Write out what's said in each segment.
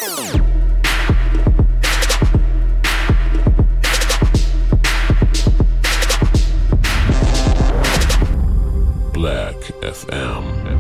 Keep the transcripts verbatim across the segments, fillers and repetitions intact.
Black F M.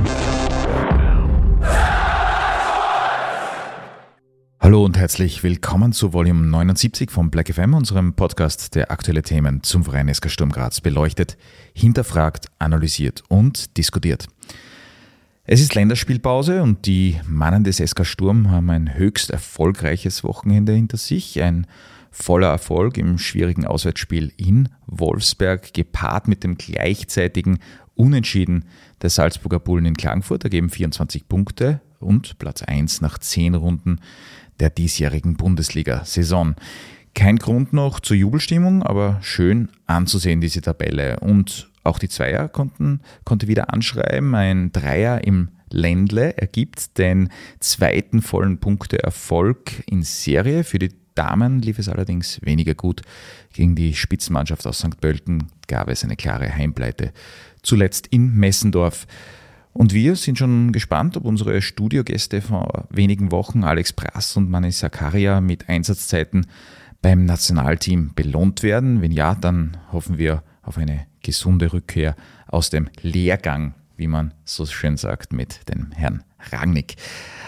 Hallo und herzlich willkommen zu Volume neunundsiebzig von Black F M, unserem Podcast, der aktuelle Themen zum Verein S K Sturm Graz beleuchtet, hinterfragt, analysiert und diskutiert. Es ist Länderspielpause und die Mannen des S K Sturm haben ein höchst erfolgreiches Wochenende hinter sich. Ein voller Erfolg im schwierigen Auswärtsspiel in Wolfsberg, gepaart mit dem gleichzeitigen Unentschieden der Salzburger Bullen in Klagenfurt, ergeben vierundzwanzig Punkte und Platz eins nach zehn Runden der diesjährigen Bundesliga-Saison. Kein Grund noch zur Jubelstimmung, aber schön anzusehen, diese Tabelle. Und auch die Zweier konnten, konnte wieder anschreiben. Ein Dreier im Ländle ergibt den zweiten vollen Punkteerfolg in Serie. Für die Damen lief es allerdings weniger gut. Gegen die Spitzenmannschaft aus Sankt Pölten gab es eine klare Heimpleite, zuletzt in Messendorf. Und wir sind schon gespannt, ob unsere Studiogäste vor wenigen Wochen, Alex Prass und Mani Sakaria, mit Einsatzzeiten beim Nationalteam belohnt werden. Wenn ja, dann hoffen wir auf eine gesunde Rückkehr aus dem Lehrgang, wie man so schön sagt, mit dem Herrn Rangnick.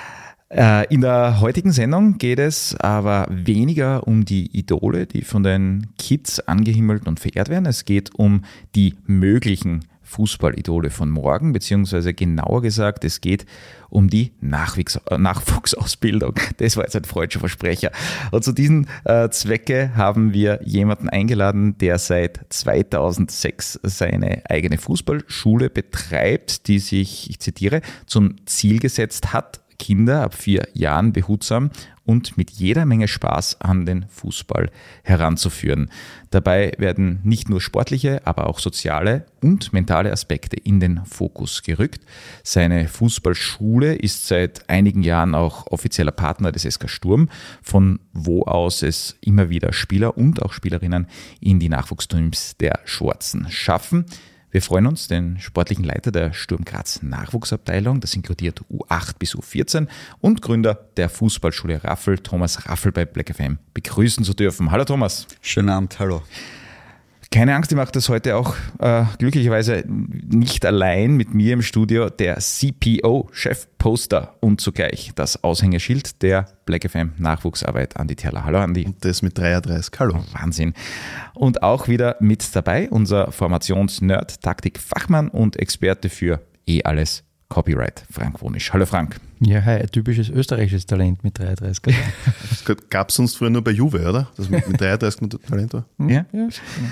In der heutigen Sendung geht es aber weniger um die Idole, die von den Kids angehimmelt und verehrt werden. Es geht um die möglichen Fußballidole von morgen, beziehungsweise genauer gesagt, es geht um die Nachwuchs- Nachwuchsausbildung. Das war jetzt ein freudscher Versprecher. Und zu diesem äh, Zwecke haben wir jemanden eingeladen, der seit zweitausendsechs seine eigene Fußballschule betreibt, die sich, ich zitiere, zum Ziel gesetzt hat, Kinder ab vier Jahren behutsam und mit jeder Menge Spaß an den Fußball heranzuführen. Dabei werden nicht nur sportliche, aber auch soziale und mentale Aspekte in den Fokus gerückt. Seine Fußballschule ist seit einigen Jahren auch offizieller Partner des S K Sturm, von wo aus es immer wieder Spieler und auch Spielerinnen in die Nachwuchsteams der Schwarzen schaffen. Wir freuen uns, den sportlichen Leiter der Sturm Graz Nachwuchsabteilung, das inkludiert U acht bis U vierzehn, und Gründer der Fußballschule Raffel, Thomas Raffel, bei Black F M begrüßen zu dürfen. Hallo Thomas. Schönen Abend, hallo. Keine Angst, ich mache das heute auch äh, glücklicherweise nicht allein mit mir im Studio, der C P O, Chefposter und zugleich das Aushängeschild der Black F M Nachwuchsarbeit, Andi Terler. Hallo Andi. Und das mit dreiunddreißig. Hallo. Wahnsinn. Und auch wieder mit dabei unser Formationsnerd, Taktikfachmann und Experte für eh alles Copyright, Frank Wonisch. Hallo Frank. Ja, hi, ein typisches österreichisches Talent mit dreiunddreißig. Das gab es sonst früher nur bei Juve, oder? Das mit, mit dreiunddreißig ein Talent war. Ja, ja.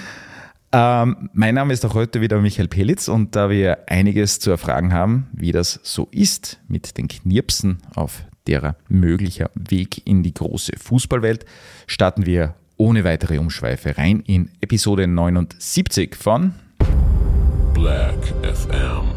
Ähm, mein Name ist auch heute wieder Michael Pelitz, und da wir einiges zu erfragen haben, wie das so ist mit den Knirpsen auf derer möglicher Weg in die große Fußballwelt, starten wir ohne weitere Umschweife rein in Episode neunundsiebzig von Black F M.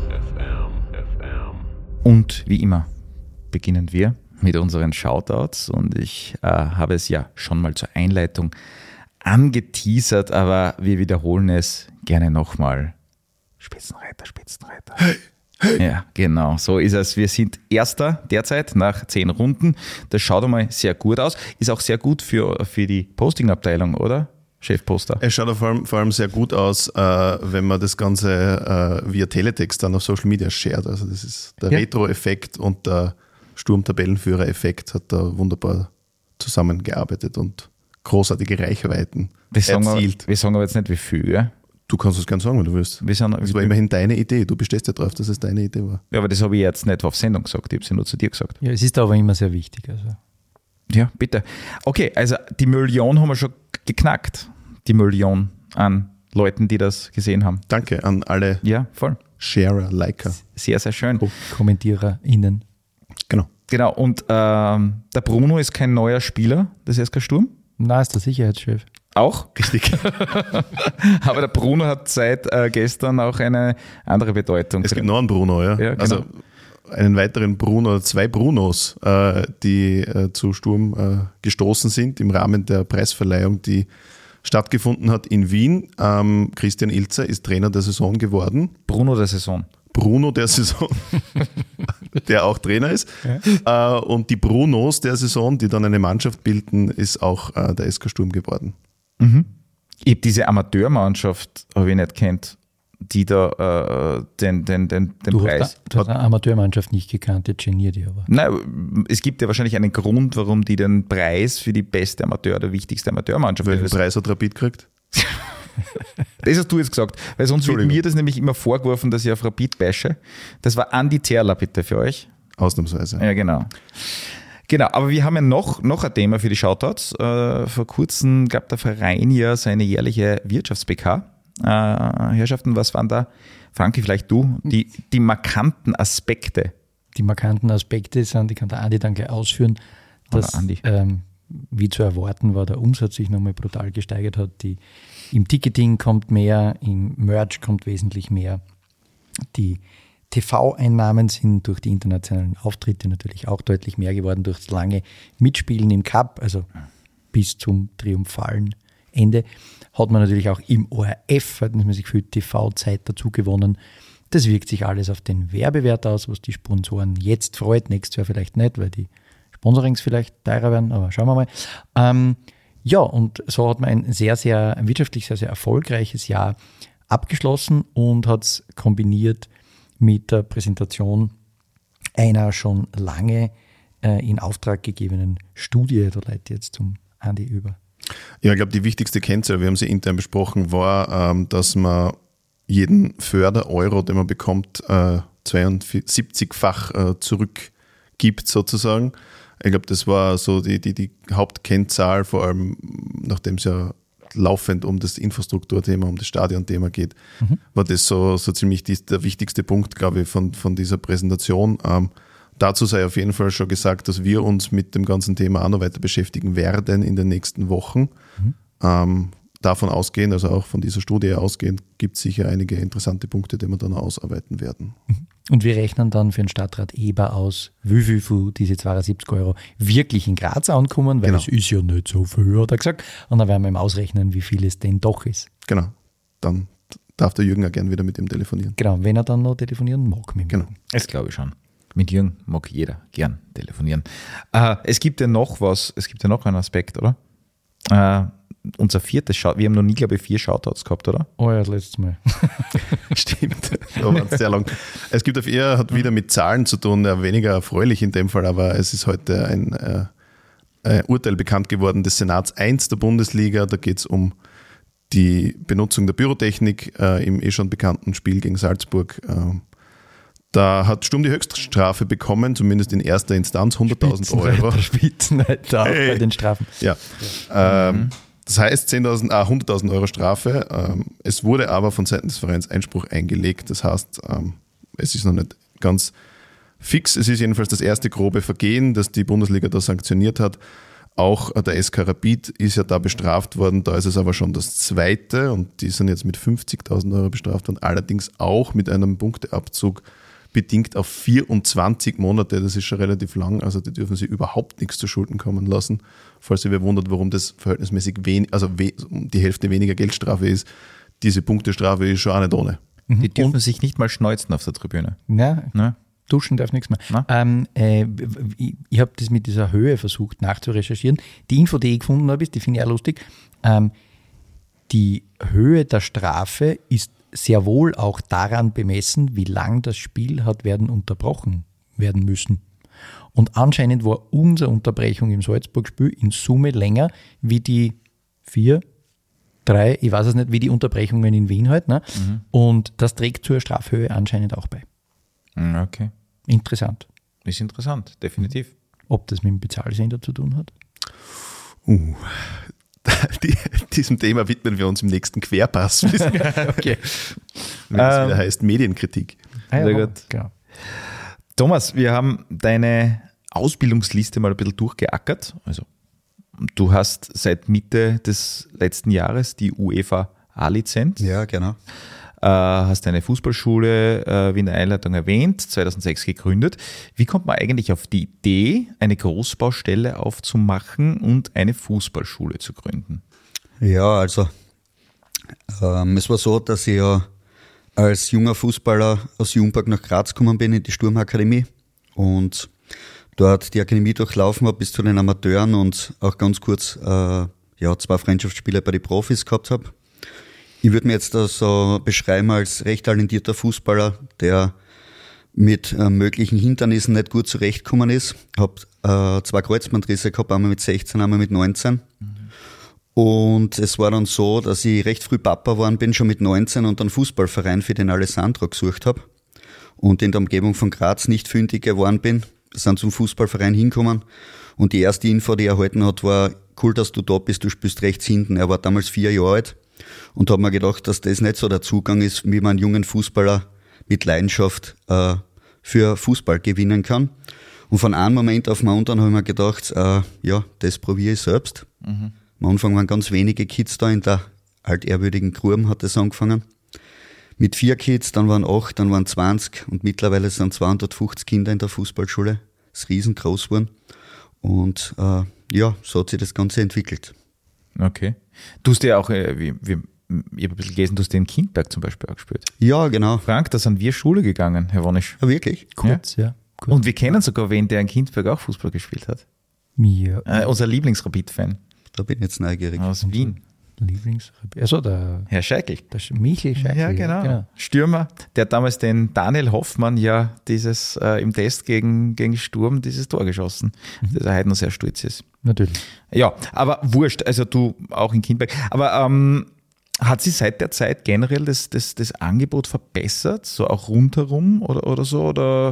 Und wie immer beginnen wir mit unseren Shoutouts, und ich äh, habe es ja schon mal zur Einleitung angeteasert, aber wir wiederholen es gerne nochmal. Spitzenreiter, Spitzenreiter. Hey, hey. Ja, genau, so ist es. Wir sind Erster derzeit nach zehn Runden. Das schaut einmal sehr gut aus. Ist auch sehr gut für, für die Posting-Abteilung, oder? Chefposter. Es schaut vor allem, vor allem sehr gut aus, äh, wenn man das Ganze äh, via Teletext dann auf Social Media shared. Also das ist der Ja. Retro-Effekt und der Sturm-Tabellenführer-Effekt hat da wunderbar zusammengearbeitet und großartige Reichweiten Wir sagen, aber, erzielt. wir sagen aber jetzt nicht, wie viel. Ja? Du kannst es gerne sagen, wenn du willst. Wir sind, Das war immerhin deine Idee. Du bestehst ja drauf, dass es deine Idee war. ja, aber das habe ich jetzt nicht auf Sendung gesagt. Ich habe es ja nur zu dir gesagt. Ja, es ist aber immer sehr wichtig. Also. Ja, bitte. Okay, also die Million haben wir schon geknackt. Die Million an Leuten, die das gesehen haben. Danke an alle Ja, voll. Sharer, Liker. Sehr, sehr schön. KommentiererInnen. Genau. Genau, und ähm, der Bruno ist kein neuer Spieler des S K Sturm. Na, ist der Sicherheitschef. Auch. Richtig. Aber der Bruno hat seit äh, gestern auch eine andere Bedeutung. Es gibt noch einen Bruno, ja. Ja, genau. Also einen weiteren Bruno, zwei Brunos, äh, die äh, zu Sturm äh, gestoßen sind im Rahmen der Preisverleihung, die stattgefunden hat in Wien. Ähm, Christian Ilzer ist Trainer der Saison geworden. Bruno der Saison. Bruno der Saison, der auch Trainer ist. Ja. Äh, und die Brunos der Saison, die dann eine Mannschaft bilden, ist auch äh, der S K Sturm geworden. Mhm. Ich habe diese Amateurmannschaft, habe ich nicht kennt, die da äh, den, den, den, den du Preis. Hast, du hast eine Amateurmannschaft nicht gekannt, jetzt geniert die aber. Nein, es gibt ja wahrscheinlich einen Grund, warum die den Preis für die beste Amateur- oder wichtigste Amateurmannschaft. Welchen Preis hat Rapid gekriegt? Das hast du jetzt gesagt, weil sonst wird mir das nämlich immer vorgeworfen, dass ich auf Rapid bashe. Das war Andi Terler bitte für euch. Ausnahmsweise. Ja, genau. Genau, aber wir haben ja noch, noch ein Thema für die Shoutouts. Äh, vor kurzem gab der Verein ja seine jährliche Wirtschafts-B K. Äh, Herrschaften, was waren da, Franki, vielleicht du, die, die markanten Aspekte? Die markanten Aspekte sind, die kann der Andi dann gleich ausführen, dass, ähm, wie zu erwarten war, der Umsatz sich nochmal brutal gesteigert hat. Die, im Ticketing kommt mehr, im Merch kommt wesentlich mehr. Die T V-Einnahmen sind durch die internationalen Auftritte natürlich auch deutlich mehr geworden, durch das lange Mitspielen im Cup, also bis zum triumphalen Ende. Hat man natürlich auch im O R F, hat man sich viel T V-Zeit dazu gewonnen. Das wirkt sich alles auf den Werbewert aus, was die Sponsoren jetzt freut, nächstes Jahr vielleicht nicht, weil die Sponsorings vielleicht teurer werden, aber schauen wir mal. Ähm, ja, und so hat man ein sehr, sehr wirtschaftlich sehr, sehr erfolgreiches Jahr abgeschlossen und hat es kombiniert mit der Präsentation einer schon lange äh, in Auftrag gegebenen Studie. Da leite ich jetzt zum Andi über. Ja, ich glaube, die wichtigste Kennzahl, wir haben sie intern besprochen, war, ähm, dass man jeden Förder-Euro, den man bekommt, äh, zweiundsiebzigfach äh, zurückgibt sozusagen. Ich glaube, das war so die, die, die Hauptkennzahl, vor allem nachdem es ja laufend um das Infrastrukturthema, um das Stadionthema geht, mhm. war das so, so ziemlich die, der wichtigste Punkt, glaube ich, von, von dieser Präsentation. Ähm, Dazu sei auf jeden Fall schon gesagt, dass wir uns mit dem ganzen Thema auch noch weiter beschäftigen werden in den nächsten Wochen. Mhm. Ähm, davon ausgehend, also auch von dieser Studie ausgehend, gibt es sicher einige interessante Punkte, die wir dann ausarbeiten werden. Und wir rechnen dann für den Stadtrat Eber aus, wie viel von diese zweiundsiebzig Euro wirklich in Graz ankommen, weil genau. Es ist ja nicht so viel, hat er gesagt. Und dann werden wir ihm ausrechnen, wie viel es denn doch ist. Genau, dann darf der Jürgen auch gerne wieder mit ihm telefonieren. Genau, wenn er dann noch telefonieren mag. Mit genau, das glaube ich schon. Mit Jürgen mag jeder gern telefonieren. Äh, es gibt ja noch was, es gibt ja noch einen Aspekt, oder? Äh, unser viertes Shout, wir haben noch nie, glaube ich, vier Shoutouts gehabt, oder? Oh ja, das letzte Mal. Stimmt, da war es sehr lang. Es gibt auf eher, hat wieder mit Zahlen zu tun, ja, weniger erfreulich in dem Fall, aber es ist heute ein, äh, ein Urteil bekannt geworden des Senats eins der Bundesliga. Da geht es um die Benutzung der Pyrotechnik äh, im eh schon bekannten Spiel gegen Salzburg. Äh, Da hat Sturm die Höchststrafe bekommen, zumindest in erster Instanz, hunderttausend Euro. Spitzenreiter hey. Bei den Strafen. Ja. ja. Ähm, mhm. Das heißt zehntausend, ah, hunderttausend Euro Strafe. Ähm, es wurde aber von Seiten des Vereins Einspruch eingelegt. Das heißt, ähm, es ist noch nicht ganz fix. Es ist jedenfalls das erste grobe Vergehen, das die Bundesliga da sanktioniert hat. Auch der S K Rapid ist ja da bestraft worden. Da ist es aber schon das zweite und die sind jetzt mit fünfzigtausend Euro bestraft worden. Allerdings auch mit einem Punkteabzug bedingt auf vierundzwanzig Monate, das ist schon relativ lang, also die dürfen sie überhaupt nichts zu Schulden kommen lassen. Falls ihr wundert, warum das verhältnismäßig wenig, also die Hälfte weniger Geldstrafe ist, diese Punktestrafe ist schon auch nicht ohne. Die dürfen Und, sich nicht mal schneuzen auf der Tribüne. Nein, ne? Duschen darf nichts mehr. Ähm, äh, ich ich habe das mit dieser Höhe versucht nachzurecherchieren. Die Info, die ich gefunden habe, ist, die finde ich auch lustig, ähm, die Höhe der Strafe ist sehr wohl auch daran bemessen, wie lang das Spiel hat werden unterbrochen werden müssen. Und anscheinend war unsere Unterbrechung im Salzburg-Spiel in Summe länger wie die vier, drei, ich weiß es nicht, wie die Unterbrechungen in Wien halt. Ne? Mhm. Und das trägt zur Strafhöhe anscheinend auch bei. Okay. Interessant. Ist interessant, definitiv. Ob das mit dem Bezahlsender zu tun hat? Uh, die, diesem Thema widmen wir uns im nächsten Querpass. Okay. Wenn es ähm, wieder heißt Medienkritik. Ah, ja, sehr gut. Genau. Thomas, wir haben deine Ausbildungsliste mal ein bisschen durchgeackert. Also du hast seit Mitte des letzten Jahres die UEFA A-Lizenz. Ja, genau. Äh, hast eine Fußballschule, äh, wie in der Einleitung erwähnt, zweitausendsechs gegründet. Wie kommt man eigentlich auf die Idee, eine Großbaustelle aufzumachen und eine Fußballschule zu gründen? Ja, also ähm, es war so, dass ich ja als junger Fußballer aus Jungberg nach Graz gekommen bin, in die Sturmakademie und dort die Akademie durchlaufen habe bis zu den Amateuren und auch ganz kurz äh, ja, zwei Freundschaftsspiele bei den Profis gehabt habe. Ich würde mir jetzt da so beschreiben als recht talentierter Fußballer, der mit äh, möglichen Hindernissen nicht gut zurechtgekommen ist. Ich habe äh, zwei Kreuzbandrisse gehabt, einmal mit sechzehn, einmal mit neunzehn. Mhm. Und es war dann so, dass ich recht früh Papa geworden bin, schon mit neunzehn, und einen Fußballverein für den Alessandro gesucht habe. Und in der Umgebung von Graz nicht fündig geworden bin. Sind zum Fußballverein hingekommen. Und die erste Info, die er erhalten hat, war: cool, dass du da bist, du spielst rechts hinten. Er war damals vier Jahre alt und habe mir gedacht, dass das nicht so der Zugang ist, wie man einen jungen Fußballer mit Leidenschaft äh, für Fußball gewinnen kann. Und von einem Moment auf den anderen habe ich mir gedacht, äh, ja, das probiere ich selbst. Mhm. Am Anfang waren ganz wenige Kids da, in der altehrwürdigen Gruben hat das angefangen. Mit vier Kids, dann waren acht, dann waren zwanzig und mittlerweile sind zweihundertfünfzig Kinder in der Fußballschule. Das ist riesengroß geworden. Und äh, ja, so hat sich das Ganze entwickelt. Okay. Du hast ja auch, äh, wie, wie, ich habe ein bisschen gelesen, du hast in Kindberg zum Beispiel auch gespielt. Ja, genau. Frank, da sind wir Schule gegangen, Herr Wonisch. Ja, wirklich? Kurz, ja. ja kurz. Und wir kennen sogar wen, der in Kindberg auch Fußball gespielt hat. Mir. Äh, unser Lieblingsrapid-Fan. Da bin ich jetzt neugierig. Aus und Wien. Lieblingsrapid. Also der Herr Scheikel. Der Michel Scheikel. Ja, genau. genau. Stürmer, der hat damals den Daniel Hoffmann ja dieses äh, im Test gegen, gegen Sturm dieses Tor geschossen, mhm. das er heute noch sehr stolz ist. Natürlich. Ja, aber wurscht, also du auch in Kindberg. Aber ähm, hat sich seit der Zeit generell das, das, das Angebot verbessert, so auch rundherum oder, oder so? Oder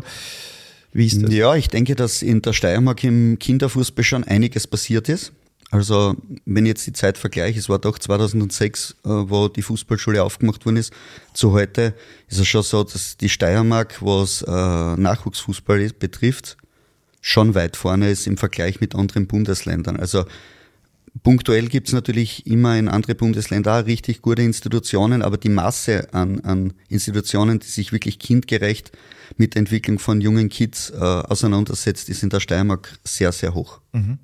wie ist das? Ja, ich denke, dass in der Steiermark im Kinderfußball schon einiges passiert ist. Also wenn ich jetzt die Zeit vergleiche, es war doch zweitausendsechs, wo die Fußballschule aufgemacht worden ist, zu heute ist es schon so, dass die Steiermark, was äh, Nachwuchsfußball betrifft, schon weit vorne ist im Vergleich mit anderen Bundesländern. Also punktuell gibt es natürlich immer in andere Bundesländer auch richtig gute Institutionen, aber die Masse an, an Institutionen, die sich wirklich kindgerecht mit der Entwicklung von jungen Kids äh, auseinandersetzt, ist in der Steiermark sehr, sehr hoch. Mhm.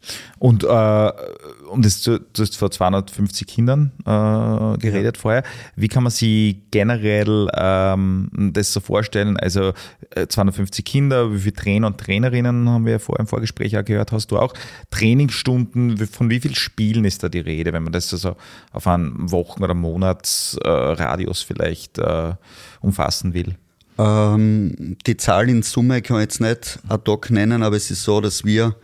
Und äh, um das zu, du hast vor zweihundertfünfzig Kindern äh, geredet ja. vorher. Wie kann man sich generell ähm, das so vorstellen? Also äh, zweihundertfünfzig Kinder, wie viele Trainer und Trainerinnen haben wir ja vorher im Vorgespräch auch gehört, hast du auch Trainingsstunden, von wie vielen Spielen ist da die Rede, wenn man das also auf einen Wochen- oder Monatsradius äh, vielleicht äh, umfassen will? Ähm, die Zahl in Summe kann ich jetzt nicht ad hoc nennen, aber es ist so, dass wir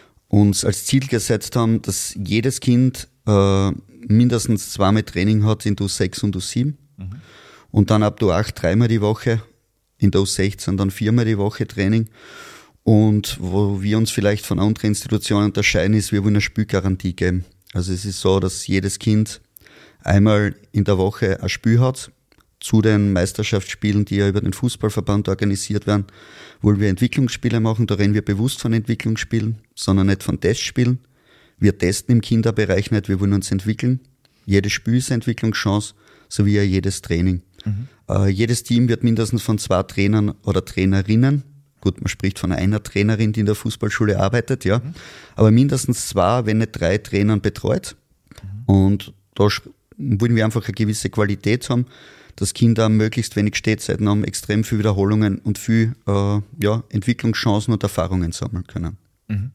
uns als Ziel gesetzt haben, dass jedes Kind äh, mindestens zweimal Training hat in der U sechs und U sieben mhm. und dann ab der U acht dreimal die Woche, in der U sechzehn dann viermal die Woche Training. Und wo wir uns vielleicht von anderen Institutionen unterscheiden, ist, wir wollen eine Spielgarantie geben. Also es ist so, dass jedes Kind einmal in der Woche ein Spiel hat. Zu den Meisterschaftsspielen, die ja über den Fußballverband organisiert werden, wollen wir Entwicklungsspiele machen. Da reden wir bewusst von Entwicklungsspielen, sondern nicht von Testspielen. Wir testen im Kinderbereich nicht, wir wollen uns entwickeln. Jedes Spiel ist eine Entwicklungschance, sowie ja jedes Training. Mhm. Äh, jedes Team wird mindestens von zwei Trainern oder Trainerinnen, gut, man spricht von einer Trainerin, die in der Fußballschule arbeitet, ja, mhm. aber mindestens zwei, wenn nicht drei Trainern betreut. Mhm. Und da wollen wir einfach eine gewisse Qualität haben, dass Kinder möglichst wenig Stehzeiten haben, extrem viel Wiederholungen und viel äh, ja, Entwicklungschancen und Erfahrungen sammeln können. Mhm.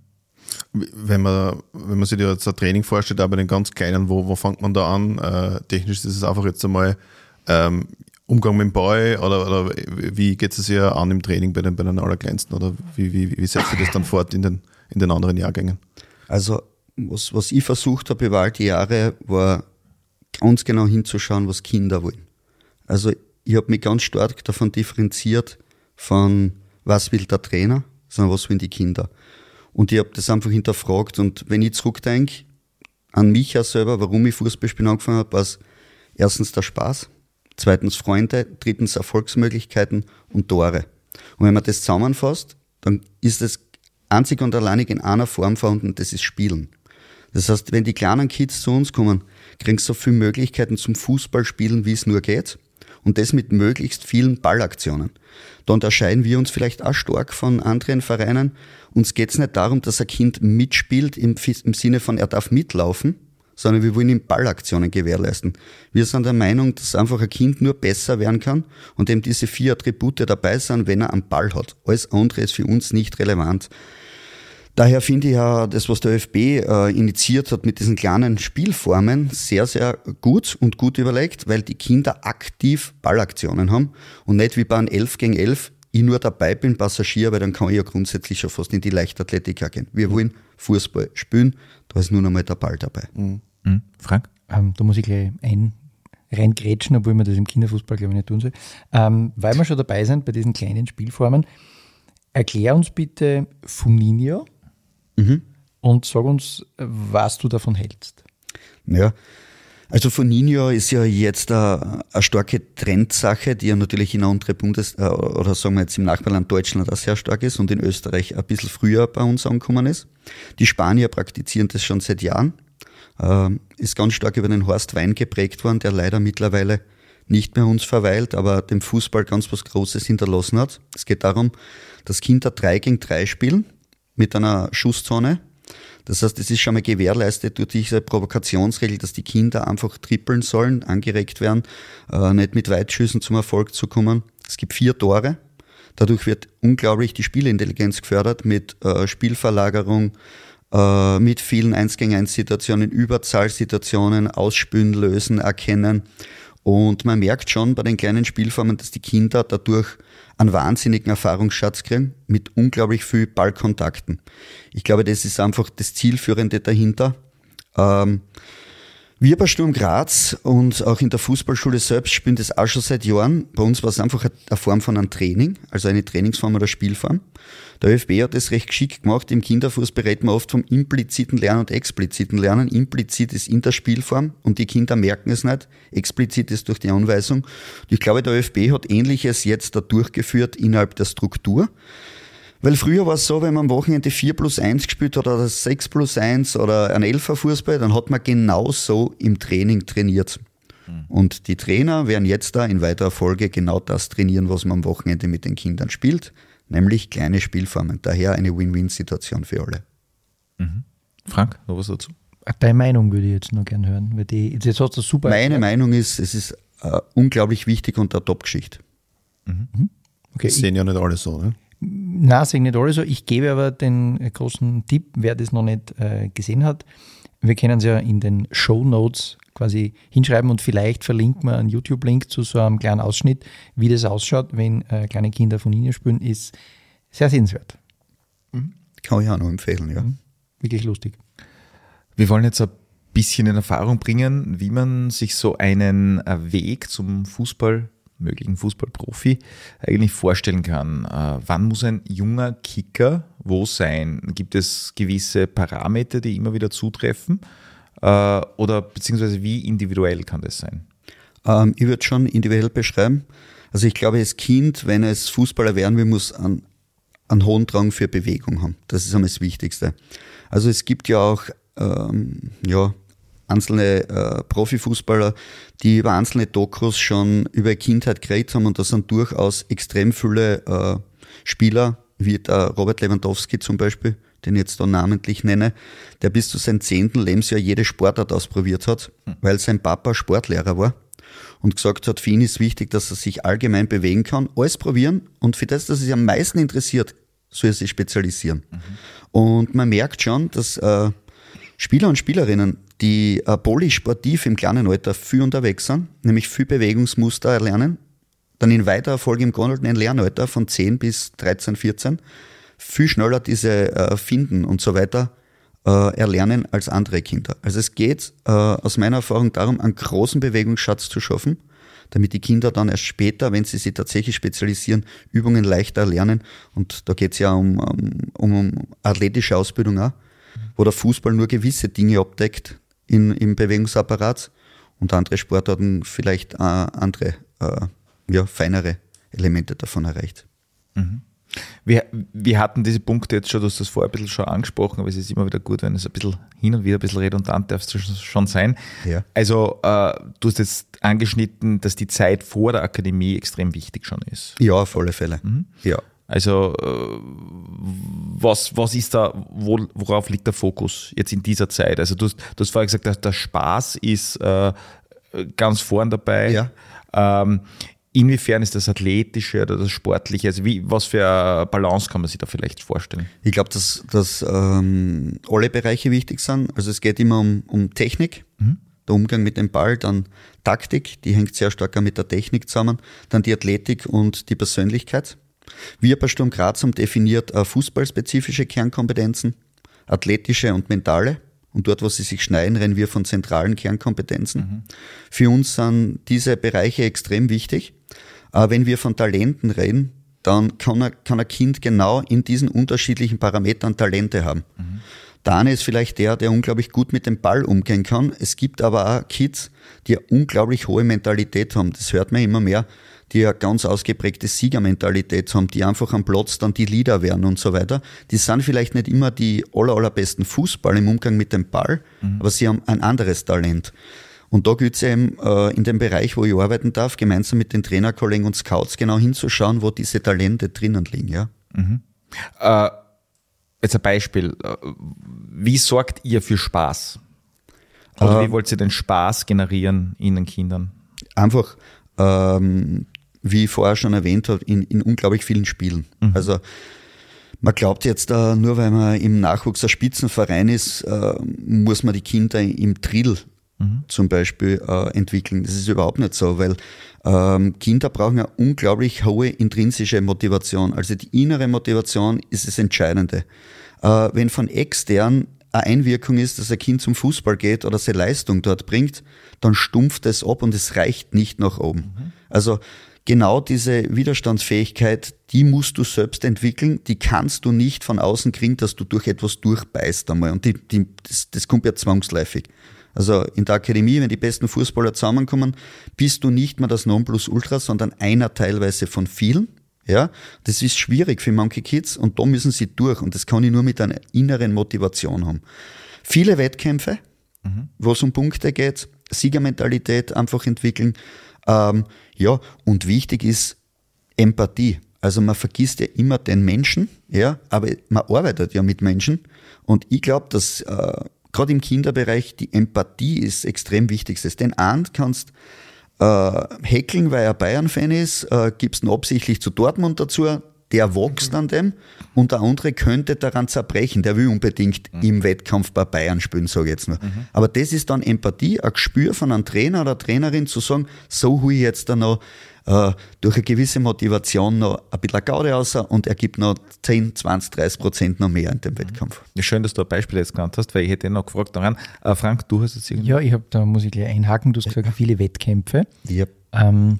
Wenn man, wenn man sich jetzt ein Training vorstellt, aber den ganz Kleinen, wo, wo fängt man da an? Äh, technisch ist es einfach jetzt einmal ähm, Umgang mit dem Ball oder, oder wie geht es ja an im Training bei den, bei den Allerkleinsten oder wie, wie, wie setzt ihr das dann fort in den, in den anderen Jahrgängen? Also was, was ich versucht habe über all die Jahre, war ganz genau hinzuschauen, was Kinder wollen. Also ich habe mich ganz stark davon differenziert von was will der Trainer, sondern was wollen die Kinder. Und ich habe das einfach hinterfragt und wenn ich zurückdenke an mich ja selber, warum ich Fußballspielen angefangen habe, war es erstens der Spaß, zweitens Freunde, drittens Erfolgsmöglichkeiten und Tore. Und wenn man das zusammenfasst, dann ist es einzig und alleinig in einer Form vorhanden, das ist Spielen. Das heißt, wenn die kleinen Kids zu uns kommen, kriegen sie so viele Möglichkeiten zum Fußballspielen, wie es nur geht. Und das mit möglichst vielen Ballaktionen. Da unterscheiden wir uns vielleicht auch stark von anderen Vereinen. Uns geht es nicht darum, dass ein Kind mitspielt im, im Sinne von, er darf mitlaufen, sondern wir wollen ihm Ballaktionen gewährleisten. Wir sind der Meinung, dass einfach ein Kind nur besser werden kann und eben diese vier Attribute dabei sind, wenn er einen Ball hat. Alles andere ist für uns nicht relevant. Daher finde ich ja das, was der ÖFB äh, initiiert hat mit diesen kleinen Spielformen, sehr, sehr gut und gut überlegt, weil die Kinder aktiv Ballaktionen haben und nicht wie bei einem elf gegen elf ich nur dabei bin, Passagier, weil dann kann ich ja grundsätzlich schon fast in die Leichtathletik auch gehen. Wir wollen Fußball spielen, da ist nur noch mal der Ball dabei. Mhm. Mhm. Frank? Ähm, da muss ich gleich ein reingrätschen, obwohl man das im Kinderfußball, glaube ich, nicht tun soll. Ähm, weil wir schon dabei sind bei diesen kleinen Spielformen, erklär uns bitte Funinho mhm. und sag uns, was du davon hältst. Ja, also Funinho ist ja jetzt eine, eine starke Trendsache, die ja natürlich in anderen Bundes- oder sagen wir jetzt im Nachbarland Deutschland auch sehr stark ist und in Österreich ein bisschen früher bei uns angekommen ist. Die Spanier praktizieren das schon seit Jahren, ist ganz stark über den Horst Wein geprägt worden, der leider mittlerweile nicht mehr uns verweilt, aber dem Fußball ganz was Großes hinterlassen hat. Es geht darum, dass Kinder drei gegen drei spielen mit einer Schusszone. Das heißt, es ist schon mal gewährleistet durch diese Provokationsregel, dass die Kinder einfach trippeln sollen, angeregt werden, äh, nicht mit Weitschüssen zum Erfolg zu kommen. Es gibt vier Tore. Dadurch wird unglaublich die Spielintelligenz gefördert mit äh, Spielverlagerung, äh, mit vielen eins gegen eins Situationen, Überzahlsituationen, Ausspülen, Lösen, Erkennen. Und man merkt schon bei den kleinen Spielformen, dass die Kinder dadurch einen wahnsinnigen Erfahrungsschatz kriegen mit unglaublich viel Ballkontakten. Ich glaube, das ist einfach das Zielführende dahinter. Ähm, wir bei Sturm Graz und auch in der Fußballschule selbst spielen das auch schon seit Jahren. Bei uns war es einfach eine Form von einem Training, also eine Trainingsform oder Spielform. Der ÖFB hat das recht geschickt gemacht. Im Kinderfußball reden wir oft vom impliziten Lernen und expliziten Lernen. Implizit ist in der Spielform und die Kinder merken es nicht. Explizit ist durch die Anweisung. Und ich glaube, der ÖFB hat Ähnliches jetzt da durchgeführt innerhalb der Struktur. Weil früher war es so, wenn man am Wochenende vier plus eins gespielt hat oder sechs plus eins oder ein Elfer Fußball, dann hat man genau so im Training trainiert. Mhm. Und die Trainer werden jetzt da in weiterer Folge genau das trainieren, was man am Wochenende mit den Kindern spielt, nämlich kleine Spielformen. Daher eine Win-Win-Situation für alle. Mhm. Frank, noch was dazu? Deine Meinung würde ich jetzt noch gerne hören. Weil die, jetzt hast du super Meine erklärt. Meinung ist, es ist äh, unglaublich wichtig und eine Top-Geschichte. Mhm. Okay, das sehen ja nicht alle so, ne? Nein, sehen nicht alle so. Ich gebe aber den großen Tipp, wer das noch nicht äh, gesehen hat. Wir können es ja in den Shownotes quasi hinschreiben und vielleicht verlinken wir einen YouTube-Link zu so einem kleinen Ausschnitt, wie das ausschaut, wenn äh, kleine Kinder Funinho spielen, ist sehr sehenswert. Mhm. Kann ich auch noch empfehlen, ja. Mhm. Wirklich lustig. Wir wollen jetzt ein bisschen in Erfahrung bringen, wie man sich so einen Weg zum Fußball möglichen Fußballprofi eigentlich vorstellen kann. Äh, wann muss ein junger Kicker wo sein? Gibt es gewisse Parameter, die immer wieder zutreffen? Äh, oder beziehungsweise wie individuell kann das sein? Ähm, ich würde schon individuell beschreiben. Also ich glaube, das Kind, wenn es Fußballer werden will, muss einen, einen hohen Drang für Bewegung haben. Das ist einmal das Wichtigste. Also es gibt ja auch ähm, ja, einzelne äh, Profifußballer, die über einzelne Dokus schon über Kindheit geredet haben und da sind durchaus extrem viele äh, Spieler, wie der Robert Lewandowski zum Beispiel, den ich jetzt da namentlich nenne, der bis zu seinem zehnten Lebensjahr jede Sportart ausprobiert hat, mhm. weil sein Papa Sportlehrer war und gesagt hat, für ihn ist wichtig, dass er sich allgemein bewegen kann, alles probieren und für das, dass er sich am meisten interessiert, soll er sich spezialisieren. Mhm. Und man merkt schon, dass äh, Spieler und Spielerinnen, die äh, polysportiv im kleinen Alter viel unterwegs sind, nämlich viel Bewegungsmuster erlernen, dann in weiterer Folge im grundlegenden Lernalter von zehn bis dreizehn, vierzehn viel schneller diese äh, Finden und so weiter äh, erlernen als andere Kinder. Also es geht äh, aus meiner Erfahrung darum, einen großen Bewegungsschatz zu schaffen, damit die Kinder dann erst später, wenn sie sich tatsächlich spezialisieren, Übungen leichter erlernen. Und da geht es ja um, um, um athletische Ausbildung auch, wo der Fußball nur gewisse Dinge abdeckt in, im Bewegungsapparat und andere Sportarten vielleicht äh, andere, äh, ja, feinere Elemente davon erreicht. Mhm. Wir, wir hatten diese Punkte jetzt schon, du hast das vorher ein bisschen schon angesprochen, aber es ist immer wieder gut, wenn es ein bisschen hin und wieder ein bisschen redundant darf es schon sein. Ja. Also äh, du hast jetzt angeschnitten, dass die Zeit vor der Akademie extrem wichtig schon ist. Ja, auf alle Fälle. Mhm. Ja. Also was, was ist da, wo, worauf liegt der Fokus jetzt in dieser Zeit? Also du hast, du hast vorher gesagt, der, der Spaß ist äh, ganz vorn dabei. Ja. Ähm, inwiefern ist das Athletische oder das Sportliche? Also wie, was für eine Balance kann man sich da vielleicht vorstellen? Ich glaube, dass, dass ähm, alle Bereiche wichtig sind. Also es geht immer um, um Technik, mhm. der Umgang mit dem Ball, dann Taktik, die hängt sehr stark mit der Technik zusammen, dann die Athletik und die Persönlichkeit. Wir bei Sturm Graz haben definiert äh, fußballspezifische Kernkompetenzen, athletische und mentale. Und dort, wo sie sich schneiden, reden wir von zentralen Kernkompetenzen. Mhm. Für uns sind diese Bereiche extrem wichtig. Äh, wenn wir von Talenten reden, dann kann, er, kann ein Kind genau in diesen unterschiedlichen Parametern Talente haben. Mhm. Der eine ist vielleicht der, der unglaublich gut mit dem Ball umgehen kann. Es gibt aber auch Kids, die eine unglaublich hohe Mentalität haben. Das hört man immer mehr, die eine ganz ausgeprägte Siegermentalität haben, die einfach am Platz dann die Leader werden und so weiter. Die sind vielleicht nicht immer die aller, allerbesten Fußballer im Umgang mit dem Ball, mhm. aber sie haben ein anderes Talent. Und da gilt es eben äh, in dem Bereich, wo ich arbeiten darf, gemeinsam mit den Trainerkollegen und Scouts genau hinzuschauen, wo diese Talente drinnen liegen. Ja. Mhm. Äh, jetzt ein Beispiel. Wie sorgt ihr für Spaß? Oder äh, wie wollt ihr den Spaß generieren in den Kindern? Einfach, ähm, wie ich vorher schon erwähnt habe, in, in unglaublich vielen Spielen. Mhm. Also man glaubt jetzt, äh, nur weil man im Nachwuchs ein Spitzenverein ist, äh, muss man die Kinder im Drill mhm. zum Beispiel äh, entwickeln. Das ist überhaupt nicht so, weil ähm, Kinder brauchen eine unglaublich hohe intrinsische Motivation. Also die innere Motivation ist das Entscheidende. Äh, wenn von extern eine Einwirkung ist, dass ein Kind zum Fußball geht oder seine Leistung dort bringt, dann stumpft es ab und es reicht nicht nach oben. Mhm. Also genau diese Widerstandsfähigkeit, die musst du selbst entwickeln, die kannst du nicht von außen kriegen, dass du durch etwas durchbeißt einmal. Und die, die, das, das kommt ja zwangsläufig. Also in der Akademie, wenn die besten Fußballer zusammenkommen, bist du nicht mehr das Nonplusultra, sondern einer teilweise von vielen. Ja, das ist schwierig für manche Kids und da müssen sie durch und das kann ich nur mit einer inneren Motivation haben. Viele Wettkämpfe, mhm. wo es um Punkte geht, Siegermentalität einfach entwickeln. Ähm, ja, und wichtig ist Empathie. Also man vergisst ja immer den Menschen, ja, aber man arbeitet ja mit Menschen und ich glaube, dass äh, gerade im Kinderbereich die Empathie ist extrem wichtig. Den einen kannst Äh, häkeln, weil er Bayern-Fan ist, äh, gibst ihn absichtlich zu Dortmund dazu, der wächst mhm. an dem und der andere könnte daran zerbrechen, der will unbedingt mhm. im Wettkampf bei Bayern spielen, sage ich jetzt nur. Mhm. Aber das ist dann Empathie, ein Gespür von einem Trainer oder Trainerin zu sagen, so hole ich jetzt da noch äh, durch eine gewisse Motivation noch ein bisschen Gaude raus und er gibt noch zehn, zwanzig, dreißig Prozent noch mehr in dem mhm. Wettkampf. Ja, schön, dass du ein Beispiel jetzt genannt hast, weil ich hätte noch gefragt daran. Äh, Frank, du hast jetzt irgendwie... Ja, ich habe, da muss ich gleich einhaken, du hast gesagt, viele Wettkämpfe. Ja. Ähm,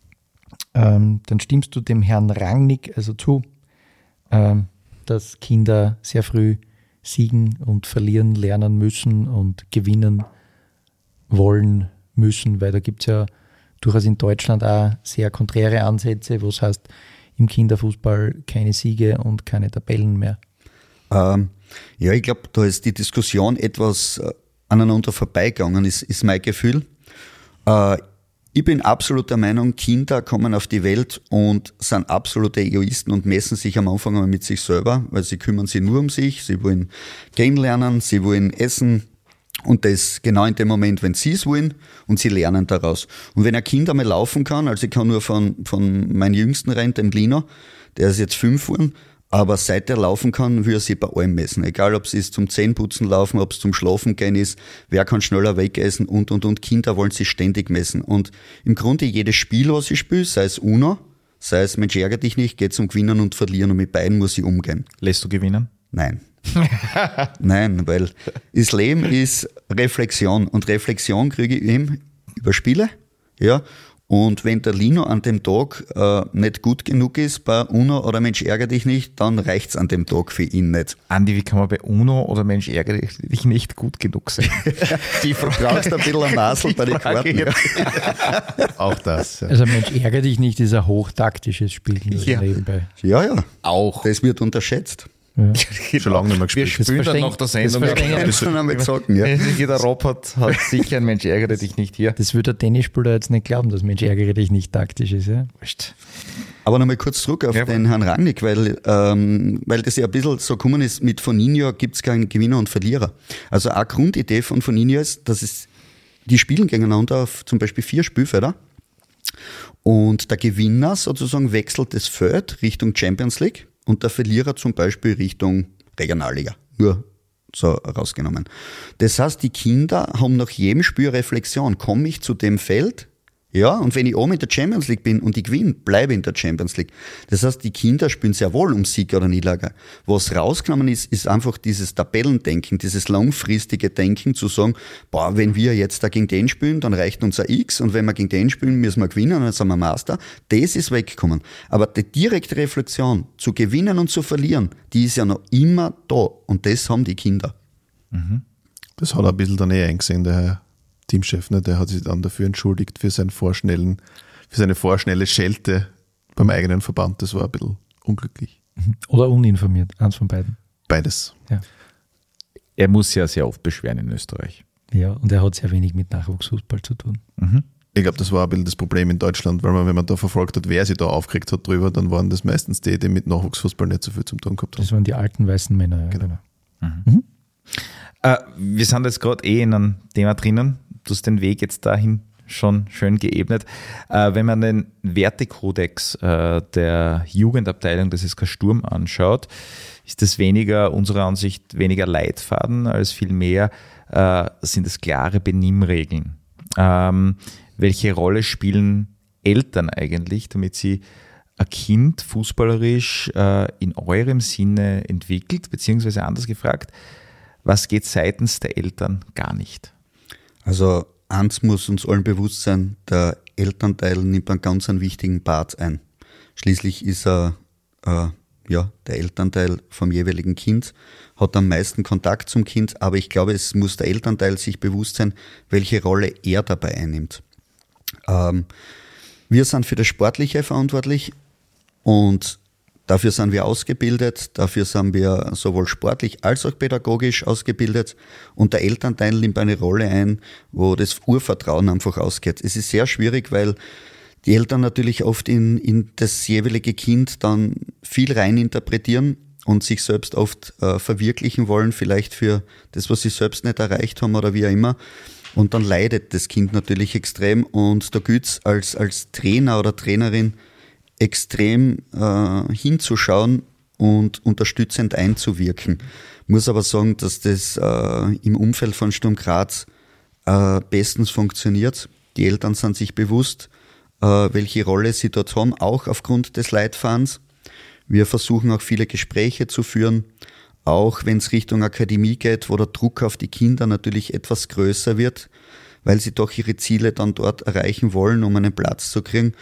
ähm, dann stimmst du dem Herrn Rangnick also zu, ähm, dass Kinder sehr früh siegen und verlieren lernen müssen und gewinnen wollen müssen, weil da gibt es ja durchaus in Deutschland auch sehr konträre Ansätze, wo es heißt, im Kinderfußball keine Siege und keine Tabellen mehr. Ähm, ja, ich glaube, da ist die Diskussion etwas äh, aneinander vorbeigegangen, ist, ist mein Gefühl. Äh, ich bin absolut der Meinung, Kinder kommen auf die Welt und sind absolute Egoisten und messen sich am Anfang einmal mit sich selber, weil sie kümmern sich nur um sich, sie wollen gehen lernen, sie wollen essen, und das genau in dem Moment, wenn sie es wollen und sie lernen daraus. Und wenn ein Kind einmal laufen kann, also ich kann nur von, von meinem Jüngsten reden, dem Lino, der ist jetzt fünf geworden, aber seit er laufen kann, will er sich bei allem messen. Egal, ob es ist zum Zähneputzen laufen, ob es zum Schlafen gehen ist, wer kann schneller wegessen und, und, und. Kinder wollen sich ständig messen. Und im Grunde jedes Spiel, was ich spiele, sei es Uno, sei es Mensch, ärgere dich nicht, geht es um Gewinnen und Verlieren und mit beiden muss ich umgehen. Lässt du gewinnen? Nein. Nein, weil das Leben ist Reflexion und Reflexion kriege ich eben über Spiele, ja. Und wenn der Lino an dem Tag äh, nicht gut genug ist bei Uno oder Mensch ärgere dich nicht, dann reicht's an dem Tag für ihn nicht. Andi, wie kann man bei Uno oder Mensch ärgere dich nicht gut genug sein? Die Frage, du brauchst ein bisschen ein Maßel bei den Karten. Ja. Auch das. Ja. Also Mensch ärgere dich nicht ist ein hochtaktisches Spiel. Ja. Nebenbei. ja, ja. Auch. Das wird unterschätzt. Ja. Schon lange nicht mehr gespielt. Wir spielen dann nach der Sendung. Das das schon einmal gesagt, ja. Jeder Rob hat, hat sicher ein Mensch ärgere dich nicht hier. Das würde der Tennisspieler jetzt nicht glauben, dass Mensch ärgere dich nicht taktisch ist. Ja? Wurscht. Aber nochmal kurz zurück auf ja, den Herrn Rangnick, weil, ähm, weil das ja ein bisschen so gekommen ist, mit Foninho gibt es keinen Gewinner und Verlierer. Also eine Grundidee von Foninho ist, dass es, die spielen gegeneinander auf zum Beispiel vier Spielfelder und der Gewinner sozusagen wechselt das Feld Richtung Champions League und der Verlierer zum Beispiel Richtung Regionalliga. Nur so rausgenommen. Das heißt, die Kinder haben nach jedem Spiel Reflexion. Komme ich zu dem Feld? Ja, und wenn ich oben in der Champions League bin und ich gewinne, bleibe in der Champions League. Das heißt, die Kinder spielen sehr wohl um Sieg oder Niederlage. Was rausgenommen ist, ist einfach dieses Tabellendenken, dieses langfristige Denken zu sagen, boah, wenn wir jetzt da gegen den spielen, dann reicht unser X und wenn wir gegen den spielen, müssen wir gewinnen, dann sind wir Master. Das ist weggekommen. Aber die direkte Reflexion, zu gewinnen und zu verlieren, die ist ja noch immer da und das haben die Kinder. Mhm. Das hat er ein bisschen daneben eingesehen, der Herr Teamchef, ne, der hat sich dann dafür entschuldigt für seinen vorschnellen, für seine vorschnelle Schelte beim eigenen Verband. Das war ein bisschen unglücklich. Oder uninformiert, eins von beiden. Beides. Ja. Er muss ja sehr oft beschweren in Österreich. Ja, und er hat sehr wenig mit Nachwuchsfußball zu tun. Mhm. Ich glaube, das war ein bisschen das Problem in Deutschland, weil man, wenn man da verfolgt hat, wer sich da aufgeregt hat drüber, dann waren das meistens die, die mit Nachwuchsfußball nicht so viel zum tun gehabt haben. Das waren die alten weißen Männer. Ja, genau. genau. Mhm. Mhm. Äh, wir sind jetzt gerade eh in einem Thema drinnen. Du hast den Weg jetzt dahin schon schön geebnet. Äh, wenn man den Wertekodex äh, der Jugendabteilung des S K Sturm anschaut, ist das weniger, unserer Ansicht, weniger Leitfaden, als vielmehr äh, sind es klare Benimmregeln. Ähm, welche Rolle spielen Eltern eigentlich, damit sie ein Kind fußballerisch äh, in eurem Sinne entwickelt, beziehungsweise anders gefragt, was geht seitens der Eltern gar nicht? Also eins muss uns allen bewusst sein, der Elternteil nimmt einen ganz einen wichtigen Part ein. Schließlich ist er äh, ja, der Elternteil vom jeweiligen Kind, hat am meisten Kontakt zum Kind, aber ich glaube, es muss der Elternteil sich bewusst sein, welche Rolle er dabei einnimmt. Ähm, wir sind für das Sportliche verantwortlich und dafür sind wir ausgebildet, dafür sind wir sowohl sportlich als auch pädagogisch ausgebildet und der Elternteil nimmt eine Rolle ein, wo das Urvertrauen einfach ausgeht. Es ist sehr schwierig, weil die Eltern natürlich oft in, in das jeweilige Kind dann viel reininterpretieren und sich selbst oft äh, verwirklichen wollen, vielleicht für das, was sie selbst nicht erreicht haben oder wie auch immer. Und dann leidet das Kind natürlich extrem und da gilt es als, als Trainer oder Trainerin extrem äh, hinzuschauen und unterstützend einzuwirken. Ich muss aber sagen, dass das äh, im Umfeld von Sturm Graz äh, bestens funktioniert. Die Eltern sind sich bewusst, äh, welche Rolle sie dort haben, auch aufgrund des Leitfadens. Wir versuchen auch viele Gespräche zu führen, auch wenn es Richtung Akademie geht, wo der Druck auf die Kinder natürlich etwas größer wird, weil sie doch ihre Ziele dann dort erreichen wollen, um einen Platz zu kriegen.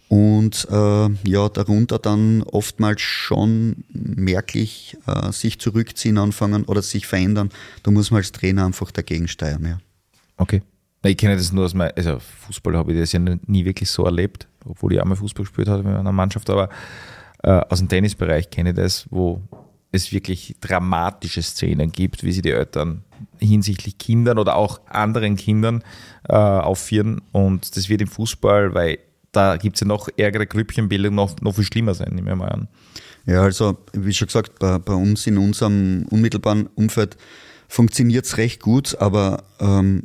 Und äh, ja, darunter dann oftmals schon merklich äh, sich zurückziehen anfangen oder sich verändern. Da muss man als Trainer einfach dagegen steuern. Ja. Okay. Ich kenne das nur aus meinem, also Fußball habe ich das ja nie wirklich so erlebt, obwohl ich auch mal Fußball gespielt habe in einer Mannschaft, aber äh, aus dem Tennisbereich kenne ich das, wo es wirklich dramatische Szenen gibt, wie sie die Eltern hinsichtlich Kindern oder auch anderen Kindern äh, aufführen. Und das wird im Fußball, weil da gibt es ja noch ärgere Grüppchenbildung, noch, noch viel schlimmer sein, nehmen wir mal an. Ja, also wie schon gesagt, bei, bei uns in unserem unmittelbaren Umfeld funktioniert es recht gut, aber ähm,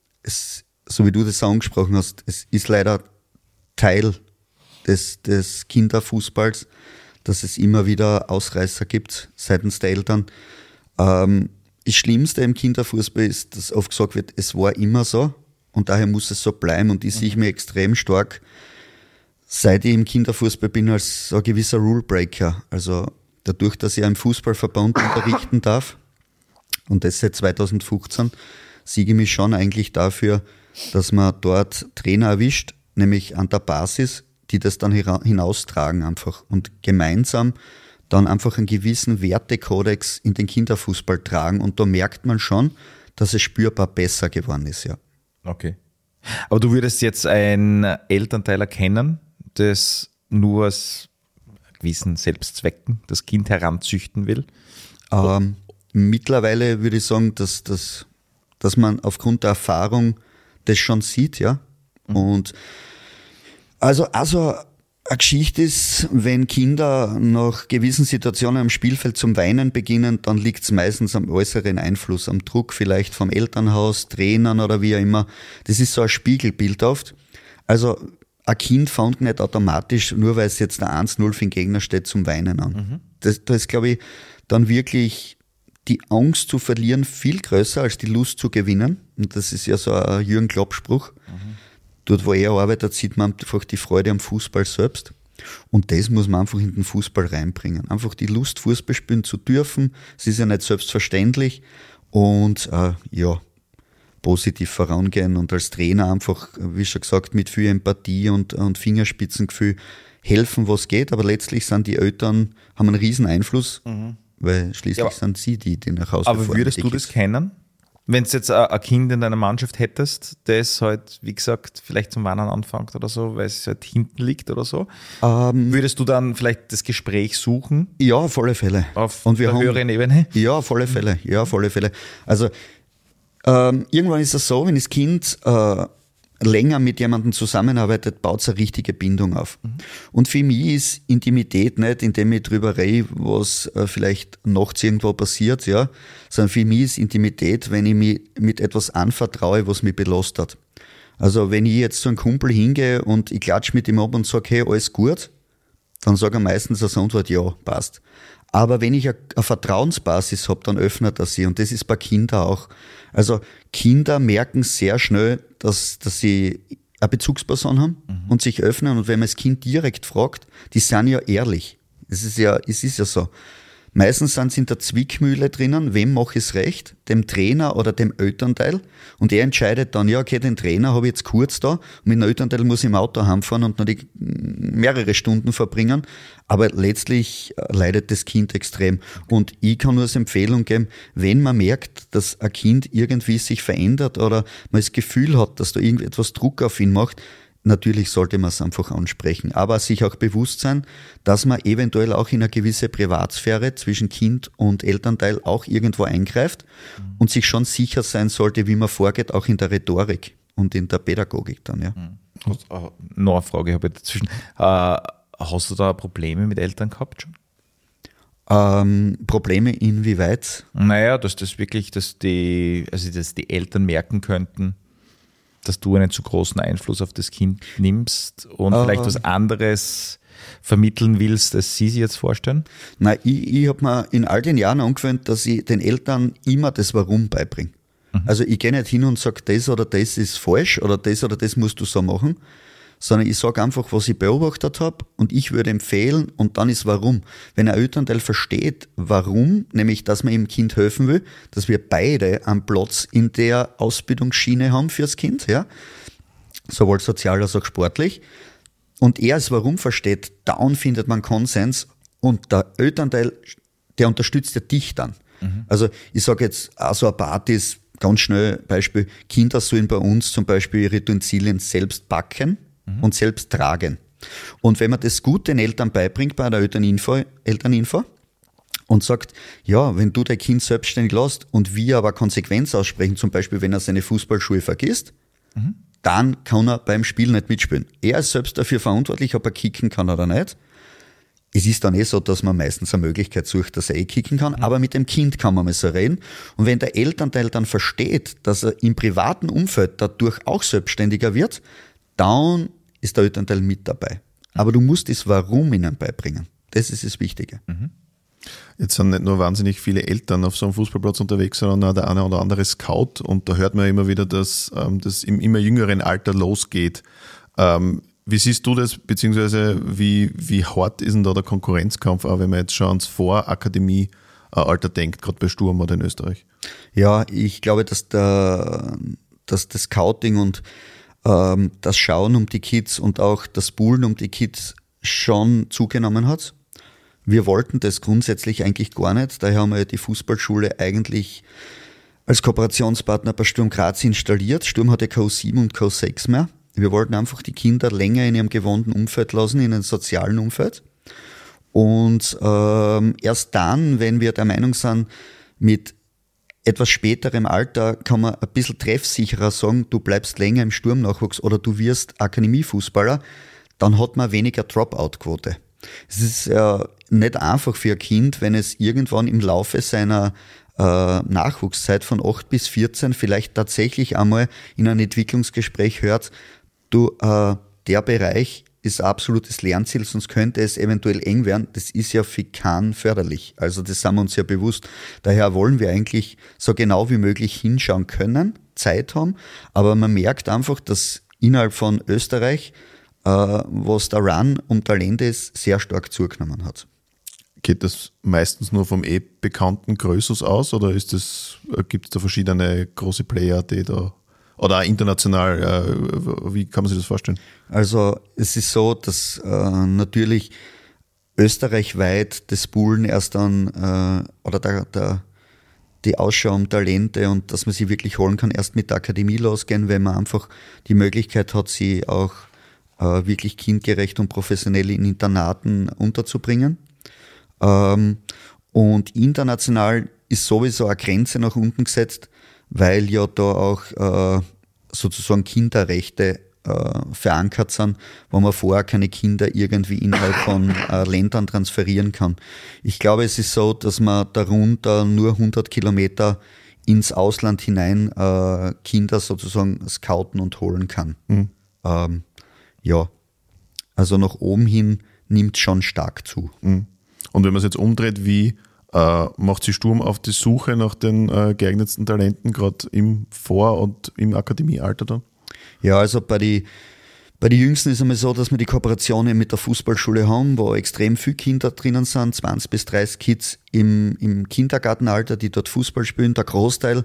es, so wie du das auch angesprochen hast, es ist leider Teil des, des Kinderfußballs, dass es immer wieder Ausreißer gibt seitens der Eltern. Ähm, das Schlimmste im Kinderfußball ist, dass oft gesagt wird, es war immer so und daher muss es so bleiben und ich mhm. sehe mir extrem stark, seit ich im Kinderfußball bin, als so ein gewisser Rulebreaker. Also dadurch, dass ich im Fußballverband unterrichten darf und das seit zweitausendfünfzehn, siege ich mich schon eigentlich dafür, dass man dort Trainer erwischt, nämlich an der Basis, die das dann hinaustragen einfach und gemeinsam dann einfach einen gewissen Wertekodex in den Kinderfußball tragen und da merkt man schon, dass es spürbar besser geworden ist, ja. Okay. Aber du würdest jetzt einen Elternteil erkennen, das nur aus gewissen Selbstzwecken das Kind heranzüchten will? Ähm, mittlerweile würde ich sagen, dass, dass, dass man aufgrund der Erfahrung das schon sieht, ja. Mhm. Und also, also Eine Geschichte ist, wenn Kinder nach gewissen Situationen am Spielfeld zum Weinen beginnen, dann liegt es meistens am äußeren Einfluss, am Druck vielleicht vom Elternhaus, Trainern oder wie auch immer. Das ist so ein Spiegelbild oft. Also ein Kind fängt nicht automatisch, nur weil es jetzt der eins null für den Gegner steht, zum Weinen an. Mhm. Das, da ist, glaube ich, dann wirklich die Angst zu verlieren viel größer als die Lust zu gewinnen. Und das ist ja so ein Jürgen Klopp-Spruch. Mhm. Dort, wo er arbeitet, sieht man einfach die Freude am Fußball selbst. Und das muss man einfach in den Fußball reinbringen. Einfach die Lust, Fußball spielen zu dürfen. Es ist ja nicht selbstverständlich. Und äh, ja, positiv vorangehen und als Trainer einfach, wie schon gesagt, mit viel Empathie und, und Fingerspitzengefühl helfen, was geht. Aber letztlich sind die Eltern, haben einen riesen Einfluss, mhm. weil schließlich ja, sind sie die, die nach Hause Aber würdest du das kennen? Wenn du jetzt ein Kind in deiner Mannschaft hättest, das halt, wie gesagt, vielleicht zum Weinen anfängt oder so, weil es halt hinten liegt oder so, ähm, würdest du dann vielleicht das Gespräch suchen? Ja, auf alle Fälle. Auf und wir der haben, höheren Ebene? Ja, auf alle Fälle. Ja, auf alle Fälle. Also ähm, irgendwann ist es so, wenn das Kind äh, länger mit jemandem zusammenarbeitet, baut es eine richtige Bindung auf. Mhm. Und für mich ist Intimität nicht, indem ich drüber rede, was äh, vielleicht nachts irgendwo passiert, ja, sondern für mich ist Intimität, wenn ich mich mit etwas anvertraue, was mich belastet. Also wenn ich jetzt zu einem Kumpel hingehe und ich klatsche mit ihm ab und sage, hey, alles gut, dann sage ich meistens als Antwort, ja, passt. Aber wenn ich eine Vertrauensbasis habe, dann öffnet er sie. Und das ist bei Kindern auch. Also Kinder merken sehr schnell, dass, dass sie eine Bezugsperson haben mhm. und sich öffnen. Und wenn man das Kind direkt fragt, die sind ja ehrlich. Es ist ja, es ist ja so. Meistens sind sie in der Zwickmühle drinnen, wem mache ich es recht, dem Trainer oder dem Elternteil. Und er entscheidet dann, ja, okay, den Trainer habe ich jetzt kurz da, und mit dem Elternteil muss ich im Auto heimfahren und noch die mehrere Stunden verbringen. Aber letztlich leidet das Kind extrem. Und ich kann nur als Empfehlung geben, wenn man merkt, dass ein Kind irgendwie sich verändert oder man das Gefühl hat, dass da irgendetwas Druck auf ihn macht, natürlich sollte man es einfach ansprechen, aber sich auch bewusst sein, dass man eventuell auch in eine gewisse Privatsphäre zwischen Kind und Elternteil auch irgendwo eingreift mhm. und sich schon sicher sein sollte, wie man vorgeht, auch in der Rhetorik und in der Pädagogik dann. Ja. Mhm. Uh, noch eine Frage habe ich dazwischen. Uh, hast du da Probleme mit Eltern gehabt schon? Ähm, Probleme inwieweit? Naja, dass das wirklich, dass die, also dass die Eltern merken könnten, dass du einen zu großen Einfluss auf das Kind nimmst und uh, vielleicht was anderes vermitteln willst, als sie sich jetzt vorstellen? Nein, ich, ich habe mir in all den Jahren angewöhnt, dass ich den Eltern immer das Warum beibringe. Mhm. Also ich gehe nicht hin und sage, das oder das ist falsch oder das oder das musst du so machen, sondern ich sage einfach, was ich beobachtet habe und ich würde empfehlen und dann ist warum. Wenn ein Elternteil versteht, warum, nämlich, dass man dem Kind helfen will, dass wir beide einen Platz in der Ausbildungsschiene haben fürs Kind, ja, sowohl sozial als auch sportlich, und er es warum versteht, dann findet man Konsens und der Elternteil, der unterstützt ja dich dann. Mhm. Also ich sage jetzt, auch so eine Partys, ganz schnell Beispiel, Kinder sollen bei uns zum Beispiel ihre Utensilien selbst backen, mhm. und selbst tragen. Und wenn man das gut den Eltern beibringt bei der Elterninfo, Elterninfo und sagt, ja, wenn du dein Kind selbstständig lässt und wir aber Konsequenz aussprechen, zum Beispiel, wenn er seine Fußballschuhe vergisst, mhm. dann kann er beim Spiel nicht mitspielen. Er ist selbst dafür verantwortlich, ob er kicken kann oder nicht. Es ist dann eh so, dass man meistens eine Möglichkeit sucht, dass er eh kicken kann, mhm. aber mit dem Kind kann man mal so reden. Und wenn der Elternteil dann versteht, dass er im privaten Umfeld dadurch auch selbstständiger wird, dann ist der Elternteil mit dabei. Aber du musst das Warum ihnen beibringen. Das ist das Wichtige. Mhm. Jetzt sind nicht nur wahnsinnig viele Eltern auf so einem Fußballplatz unterwegs, sondern auch der eine oder andere Scout. Und da hört man immer wieder, dass ähm, das im immer jüngeren Alter losgeht. Ähm, wie siehst du das, beziehungsweise wie, wie hart ist denn da der Konkurrenzkampf, auch wenn man jetzt schon ans Vorakademie-Alter denkt, gerade bei Sturm oder in Österreich? Ja, ich glaube, dass, der, dass das Scouting und ähm, das Schauen um die Kids und auch das Buhlen um die Kids schon zugenommen hat. Wir wollten das grundsätzlich eigentlich gar nicht. Daher haben wir ja die Fußballschule eigentlich als Kooperationspartner bei Sturm Graz installiert. Sturm hatte K U sieben und K U sechs mehr. Wir wollten einfach die Kinder länger in ihrem gewohnten Umfeld lassen, in einem sozialen Umfeld. Und ähm, erst dann, wenn wir der Meinung sind, mit etwas späterem Alter kann man ein bisschen treffsicherer sagen, du bleibst länger im Sturmnachwuchs oder du wirst Akademiefußballer, dann hat man weniger Dropout-Quote. Es ist ja nicht einfach für ein Kind, wenn es irgendwann im Laufe seiner äh, Nachwuchszeit von acht bis vierzehn vielleicht tatsächlich einmal in einem Entwicklungsgespräch hört, du, äh, der Bereich ist absolutes Lernziel, sonst könnte es eventuell eng werden. Das ist ja für keinen förderlich. Also das sind wir uns ja bewusst. Daher wollen wir eigentlich so genau wie möglich hinschauen können, Zeit haben, aber man merkt einfach, dass innerhalb von Österreich, äh, was der Run um Talente ist, sehr stark zugenommen hat. Geht das meistens nur vom eh bekannten Größus aus oder ist das, gibt es da verschiedene große Player, die da, oder auch international, äh, wie kann man sich das vorstellen? Also es ist so, dass äh, natürlich österreichweit das Poolen erst dann, äh, oder der, der, die Ausschau um Talente und dass man sie wirklich holen kann, erst mit der Akademie losgehen, wenn man einfach die Möglichkeit hat, sie auch äh, wirklich kindgerecht und professionell in Internaten unterzubringen. Ähm, und international ist sowieso eine Grenze nach unten gesetzt, weil ja da auch äh, sozusagen Kinderrechte äh, verankert sind, wo man vorher keine Kinder irgendwie innerhalb von äh, Ländern transferieren kann. Ich glaube, es ist so, dass man darunter nur hundert Kilometer ins Ausland hinein äh, Kinder sozusagen scouten und holen kann. Mhm. Ähm, ja, also nach oben hin nimmt schon stark zu. Mhm. Und wenn man es jetzt umdreht, wie äh, macht sie Sturm auf die Suche nach den äh, geeignetsten Talenten, gerade im Vor- und im Akademiealter dann? Ja, also bei den bei die Jüngsten ist es einmal so, dass wir die Kooperationen mit der Fußballschule haben, wo extrem viele Kinder drinnen sind, zwanzig bis dreißig Kids im, im Kindergartenalter, die dort Fußball spielen. Der Großteil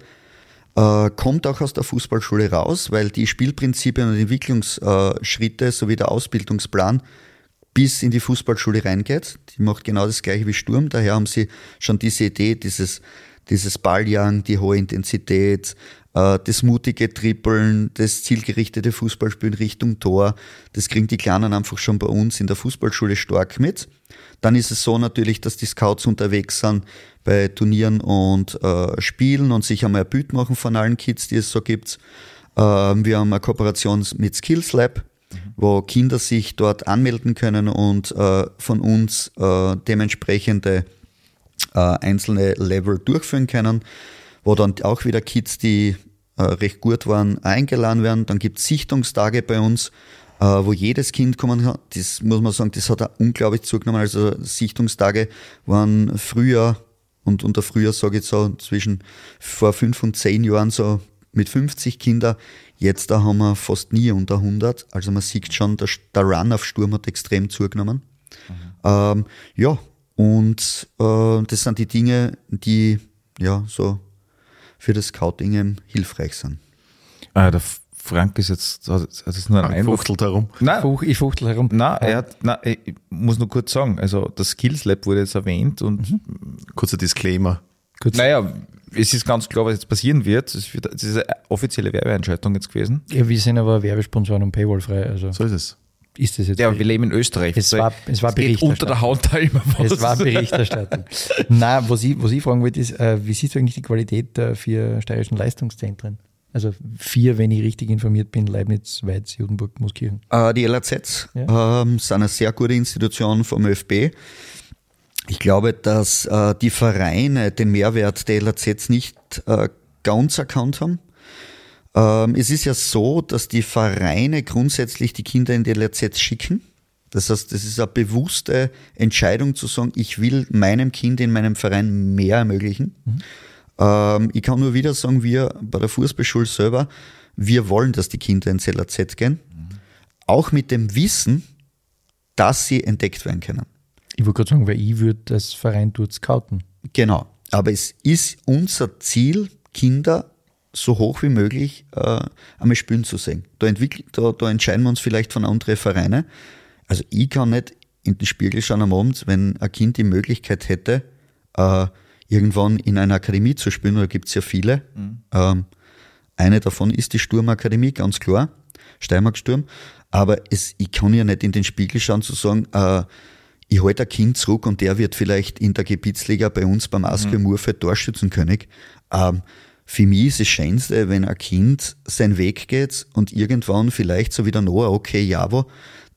äh, kommt auch aus der Fußballschule raus, weil die Spielprinzipien und Entwicklungsschritte sowie der Ausbildungsplan bis in die Fußballschule reingeht. Die macht genau das Gleiche wie Sturm. Daher haben sie schon diese Idee, dieses, dieses Balljagen, die hohe Intensität, äh, das mutige Trippeln, das zielgerichtete Fußballspielen Richtung Tor. Das kriegen die Kleinen einfach schon bei uns in der Fußballschule stark mit. Dann ist es so natürlich, dass die Scouts unterwegs sind bei Turnieren und äh, Spielen und sich einmal ein Bild machen von allen Kids, die es so gibt. Äh, wir haben eine Kooperation mit Skills Lab, wo Kinder sich dort anmelden können und äh, von uns äh, dementsprechende äh, einzelne Level durchführen können, wo dann auch wieder Kids, die äh, recht gut waren, eingeladen werden. Dann gibt es Sichtungstage bei uns, äh, wo jedes Kind kommen kann. Das muss man sagen, das hat auch unglaublich zugenommen. Also Sichtungstage waren früher, und unter früher sage ich so, zwischen vor fünf und zehn Jahren so mit fünfzig Kindern. Jetzt da haben wir fast nie unter hundert. Also man sieht schon, der, der Run auf Sturm hat extrem zugenommen. Mhm. Ähm, ja, und äh, das sind die Dinge, die ja so für das Scouting eben hilfreich sind. Ah, der Frank ist jetzt, hat es nur ein Einwurf. Fuchtelt herum. Nein, Fuch, ich fuchtel herum. Nein, er hat, nein, ich muss nur kurz sagen, also das Skills Lab wurde jetzt erwähnt und mhm. kurzer Disclaimer. Kurz. Naja, es ist ganz klar, was jetzt passieren wird. Es wird, das ist eine offizielle Werbeentscheidung jetzt gewesen. Ja, wir sind aber Werbesponsoren und Paywall-frei. Also so ist es. Ist das jetzt? Ja, wir leben in Österreich. Es war, es war es geht unter der Haut da immer was. Es war Berichterstattung. Nein, was ich, was ich fragen wollte, ist, äh, wie siehst du eigentlich die Qualität der vier steirischen Leistungszentren? Also vier, wenn ich richtig informiert bin, Leibniz, Weiz, Judenburg, Mooskirchen. Äh, die L A Zs ja. ähm, sind eine sehr gute Institution vom ÖFB. Ich glaube, dass äh, die Vereine den Mehrwert der L A Zs nicht äh, ganz erkannt haben. Ähm, es ist ja so, dass die Vereine grundsätzlich die Kinder in die L A Zs schicken. Das heißt, das ist eine bewusste Entscheidung zu sagen, ich will meinem Kind in meinem Verein mehr ermöglichen. Mhm. Ähm, ich kann nur wieder sagen, wir bei der Fußballschule selber, wir wollen, dass die Kinder ins L A Z gehen. Mhm. Auch mit dem Wissen, dass sie entdeckt werden können. Ich wollte gerade sagen, weil ich würde das Verein dort scouten. Genau, aber es ist unser Ziel, Kinder so hoch wie möglich äh, einmal spielen zu sehen. Da, da, da entscheiden wir uns vielleicht von anderen Vereinen. Also ich kann nicht in den Spiegel schauen am Abend, wenn ein Kind die Möglichkeit hätte, äh, irgendwann in einer Akademie zu spielen, da gibt es ja viele. Mhm. Ähm, eine davon ist die Sturmakademie, ganz klar, Steiermark Sturm. Aber es, ich kann ja nicht in den Spiegel schauen zu sagen, äh, ich halte ein Kind zurück und der wird vielleicht in der Gebietsliga bei uns beim Askö Murfeld Torschützenkönig. Ähm, für mich ist das Schönste, wenn ein Kind seinen Weg geht und irgendwann vielleicht so wie der Noah, okay, Javo,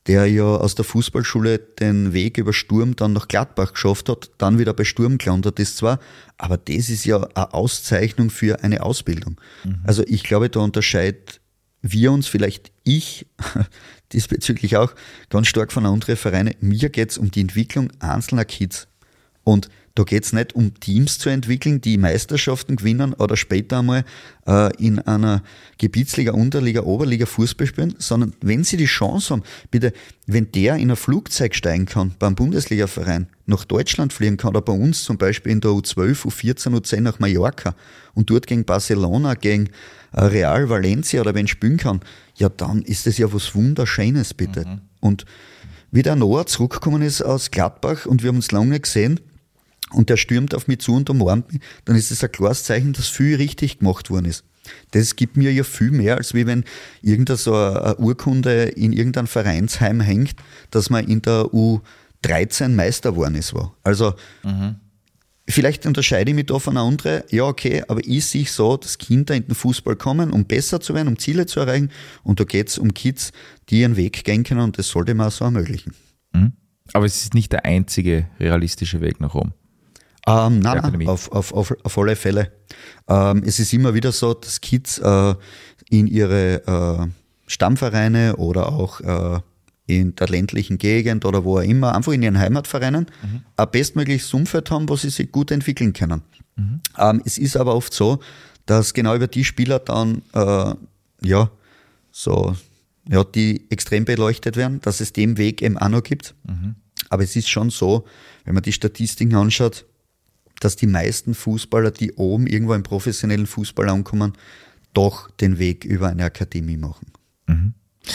der ja aus der Fußballschule den Weg über Sturm dann nach Gladbach geschafft hat, dann wieder bei Sturm gelandet ist zwar, aber das ist ja eine Auszeichnung für eine Ausbildung. Mhm. Also ich glaube, da unterscheidet wir uns, vielleicht ich diesbezüglich auch, ganz stark von anderen Vereinen. Mir geht es um die Entwicklung einzelner Kids. Und da geht es nicht um Teams zu entwickeln, die Meisterschaften gewinnen oder später einmal äh, in einer Gebietsliga, Unterliga, Oberliga Fußball spielen, sondern wenn sie die Chance haben, bitte, wenn der in ein Flugzeug steigen kann, beim Bundesliga-Verein, nach Deutschland fliegen kann oder bei uns zum Beispiel in der U zwölf, U vierzehn, U zehn nach Mallorca und dort gegen Barcelona, gegen äh, Real Valencia oder wenn spielen kann, ja dann ist das ja was Wunderschönes, bitte. Mhm. Und wie der Noah zurückgekommen ist aus Gladbach und wir haben uns lange nicht gesehen, und der stürmt auf mich zu und umarmt mich, dann ist es ein klares Zeichen, dass viel richtig gemacht worden ist. Das gibt mir ja viel mehr, als wie wenn irgendeine so eine Urkunde in irgendeinem Vereinsheim hängt, dass man in der U dreizehn Meister geworden ist. War. Also mhm. vielleicht unterscheide ich mich da von anderen, ja okay, aber ich sehe so, dass Kinder in den Fußball kommen, um besser zu werden, um Ziele zu erreichen, und da geht es um Kids, die ihren Weg gehen können, und das sollte man auch so ermöglichen. Mhm. Aber es ist nicht der einzige realistische Weg nach oben. Ähm, nein, nein, auf, auf, auf, auf alle Fälle. Ähm, es ist immer wieder so, dass Kids äh, in ihre äh, Stammvereine oder auch äh, in der ländlichen Gegend oder wo auch immer, einfach in ihren Heimatvereinen, mhm. ein bestmögliches Umfeld haben, wo sie sich gut entwickeln können. Mhm. Ähm, es ist aber oft so, dass genau über die Spieler dann äh, ja so ja, die extrem beleuchtet werden, dass es den Weg eben auch noch gibt. Mhm. Aber es ist schon so, wenn man die Statistiken anschaut, dass die meisten Fußballer, die oben irgendwo im professionellen Fußball ankommen, doch den Weg über eine Akademie machen. Mhm.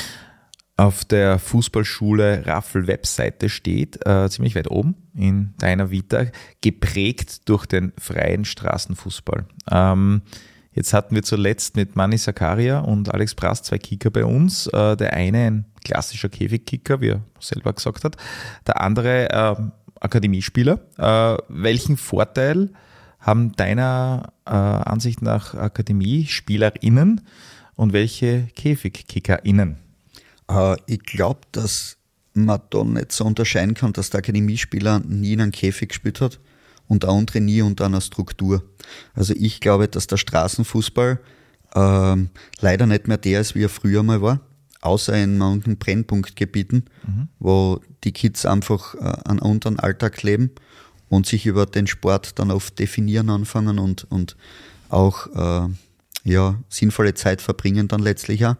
Auf der Fußballschule Raffel Webseite steht, äh, ziemlich weit oben in deiner Vita, geprägt durch den freien Straßenfußball. Ähm, jetzt hatten wir zuletzt mit Manni Zakaria und Alex Brass zwei Kicker bei uns. Äh, der eine ein klassischer Käfigkicker, wie er selber gesagt hat. Der andere äh, Akademiespieler. Äh, welchen Vorteil haben deiner äh, Ansicht nach AkademiespielerInnen und welche KäfigkickerInnen? Äh, ich glaube, dass man da nicht so unterscheiden kann, dass der Akademiespieler nie in einem Käfig gespielt hat und der andere nie unter einer Struktur. Also ich glaube, dass der Straßenfußball äh, leider nicht mehr der ist, wie er früher mal war. Außer in manchen Brennpunktgebieten, mhm. wo die Kids einfach äh, einen anderen Alltag leben und sich über den Sport dann oft definieren anfangen und, und auch äh, ja, sinnvolle Zeit verbringen dann letztlich auch.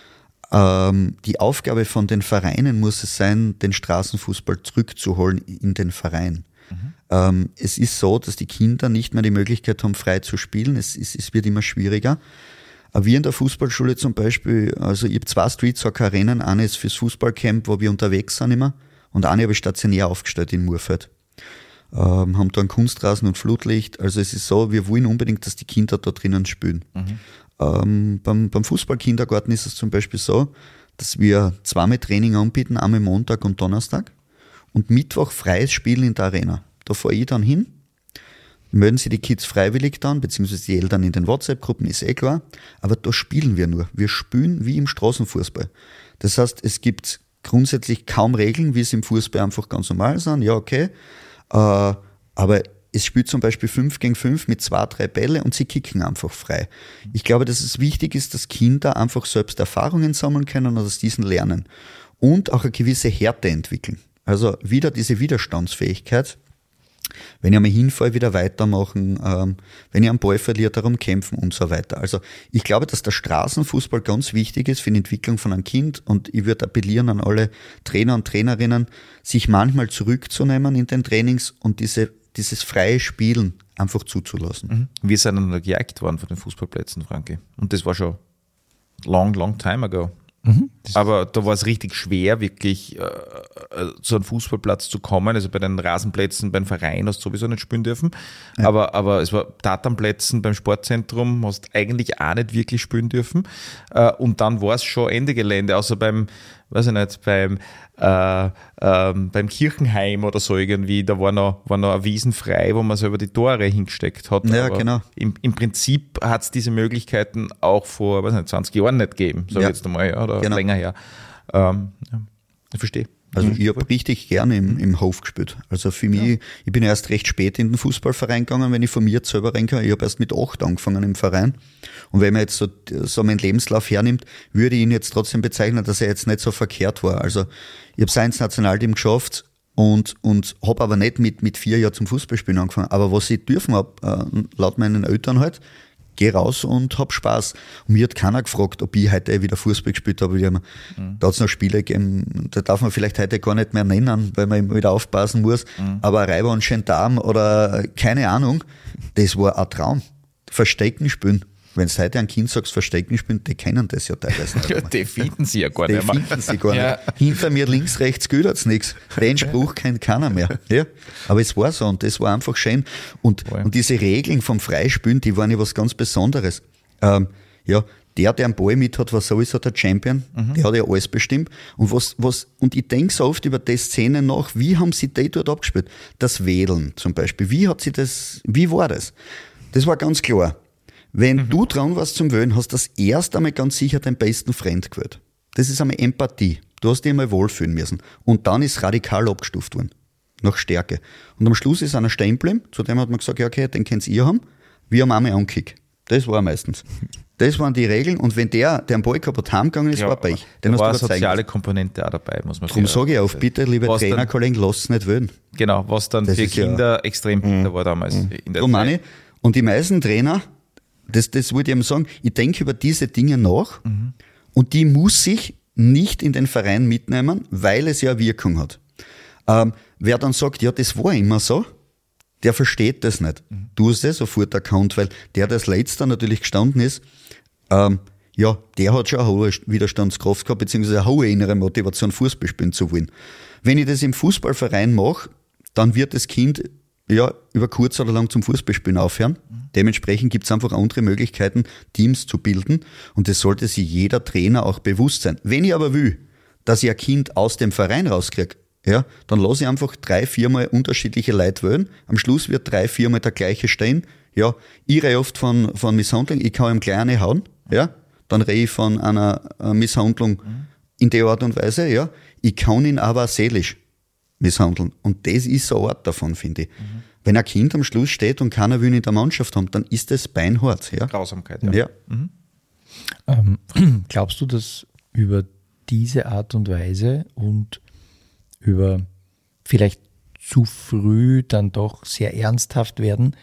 Ähm, die Aufgabe von den Vereinen muss es sein, den Straßenfußball zurückzuholen in den Verein. Mhm. Ähm, es ist so, dass die Kinder nicht mehr die Möglichkeit haben, frei zu spielen. Es, es, es wird immer schwieriger. Aber wir in der Fußballschule zum Beispiel, also ich habe zwei Street-Soccer-Rennen, eine ist fürs Fußballcamp, wo wir unterwegs sind immer, und eine habe ich stationär aufgestellt in Murfeld. Ähm, haben da einen Kunstrasen und Flutlicht, also es ist so, wir wollen unbedingt, dass die Kinder da drinnen spielen. Mhm. Ähm, beim, beim Fußballkindergarten ist es zum Beispiel so, dass wir zweimal Training anbieten, einmal Montag und Donnerstag, und Mittwoch freies Spielen in der Arena. Da fahre ich dann hin, melden sich die Kids freiwillig dann, beziehungsweise die Eltern in den WhatsApp-Gruppen, ist eh klar. Aber da spielen wir nur. Wir spielen wie im Straßenfußball. Das heißt, es gibt grundsätzlich kaum Regeln, wie es im Fußball einfach ganz normal sind. Ja, okay. Äh, aber es spielt zum Beispiel fünf gegen fünf mit zwei, drei Bälle und sie kicken einfach frei. Ich glaube, dass es wichtig ist, dass Kinder einfach selbst Erfahrungen sammeln können und aus diesen lernen. Und auch eine gewisse Härte entwickeln. Also wieder diese Widerstandsfähigkeit. Wenn ich einmal hinfalle, wieder weitermachen, ähm, wenn ich einen Ball verliere, darum kämpfen und so weiter. Also ich glaube, dass der Straßenfußball ganz wichtig ist für die Entwicklung von einem Kind, und ich würde appellieren an alle Trainer und Trainerinnen, sich manchmal zurückzunehmen in den Trainings und diese, dieses freie Spielen einfach zuzulassen. Mhm. Wir sind dann gejagt worden von den Fußballplätzen, Frankie. Und das war schon long, long time ago. Mhm. Aber da war es richtig schwer, wirklich äh, zu einem Fußballplatz zu kommen. Also bei den Rasenplätzen, beim Verein hast du sowieso nicht spielen dürfen. Ja. Aber, aber es war Tatanplätzen beim Sportzentrum, hast eigentlich auch nicht wirklich spielen dürfen. Äh, und dann war es schon Ende Gelände, außer beim, weiß ich nicht, beim, äh, ähm, beim Kirchenheim oder so irgendwie. Da war noch, war noch eine Wiesen frei, wo man selber die Tore hingesteckt hat. Ja, aber genau. Im, im Prinzip hat es diese Möglichkeiten auch vor, weiß nicht, zwanzig Jahren nicht gegeben, sag ich ja. jetzt einmal, ja, oder genau. länger her. Ähm, ja. Ich verstehe. Also mhm. ich habe richtig gerne im, im Hof gespielt. Also für mich, ja. ich bin erst recht spät in den Fußballverein gegangen, wenn ich von mir jetzt selber reden kann. Ich habe erst mit acht angefangen im Verein. Und wenn man jetzt so, so meinen Lebenslauf hernimmt, würde ich ihn jetzt trotzdem bezeichnen, dass er jetzt nicht so verkehrt war. Also ich habe ins Nationalteam geschafft und, und habe aber nicht mit, mit vier Jahren zum Fußballspielen angefangen. Aber was ich dürfen habe, äh, laut meinen Eltern halt, geh raus und hab Spaß. Und mir hat keiner gefragt, ob ich heute wieder Fußball gespielt habe. Mhm. Da hat es noch Spiele gegeben, da darf man vielleicht heute gar nicht mehr nennen, weil man immer wieder aufpassen muss. Mhm. Aber Reiber und Gendarm oder keine Ahnung, das war ein Traum. Verstecken spielen. Wenn du heute ein Kind sagst, Verstecken spielen, die kennen das ja teilweise nicht. Ja, die finden sie ja gar die nicht mehr. Die finden sie gar ja. nicht. Hinter mir links, rechts gilt jetzt nichts. Den Spruch kennt keiner mehr. Ja. Aber es war so und das war einfach schön. Und, oh ja. und diese Regeln vom Freispielen, die waren ja was ganz Besonderes. Ähm, ja, der, der einen Ball mit hat, war sowieso der Champion. Mhm. Der hat ja alles bestimmt. Und was, was, und ich denke so oft über die Szenen nach, wie haben sie die dort abgespielt? Das Wedeln zum Beispiel. Wie hat sie das, wie war das? Das war ganz klar. Wenn mhm. du dran warst zum Wählen, hast du das erst einmal ganz sicher deinen besten Freund gewählt. Das ist einmal Empathie. Du hast dich einmal wohlfühlen müssen. Und dann ist radikal abgestuft worden. Nach Stärke. Und am Schluss ist einer stehen geblieben. Zu dem hat man gesagt, ja okay, den könnt ihr haben. Wir haben einmal angekickt. Das war meistens. Das waren die Regeln. Und wenn der, der einen Ball kaputt heimgegangen ist, ja, war Pech. Den da war eine soziale Komponente auch dabei, muss man sagen. Darum sage ich auf, bitte, liebe Trainerkollegen, lasst es nicht wählen. Genau, was dann das für Kinder ja, extrem bitter mm, war damals. Mm. In der Zeit. Und die meisten Trainer, Das, das wollte ich eben sagen, ich denke über diese Dinge nach mhm. und die muss ich nicht in den Verein mitnehmen, weil es ja Wirkung hat. Ähm, wer dann sagt, ja, das war immer so, der versteht das nicht. Mhm. Du hast das sofort erkannt, weil der, der als Letzter natürlich gestanden ist, ähm, ja, der hat schon eine hohe Widerstandskraft gehabt, beziehungsweise eine hohe innere Motivation, Fußball spielen zu wollen. Wenn ich das im Fußballverein mache, dann wird das Kind ja über kurz oder lang zum Fußballspielen aufhören. Mhm. Dementsprechend gibt es einfach andere Möglichkeiten, Teams zu bilden und das sollte sich jeder Trainer auch bewusst sein. Wenn ich aber will, dass ich ein Kind aus dem Verein rauskriege, ja, dann lasse ich einfach drei, viermal unterschiedliche Leute wählen. Am Schluss wird drei, viermal der gleiche stehen. Ja, ich rede oft von, von Misshandlung, ich kann ihm gleich eine hauen, ja, dann rede ich von einer Misshandlung mhm. in der Art und Weise, ja. Ich kann ihn aber seelisch misshandeln. Und das ist eine Art davon, finde ich. Mhm. Wenn ein Kind am Schluss steht und keiner will ihn in der Mannschaft haben, dann ist das beinhart. Ja? Grausamkeit, ja. ja. Mhm. Ähm, glaubst du, dass über diese Art und Weise und über vielleicht zu früh dann doch sehr ernsthaft werden,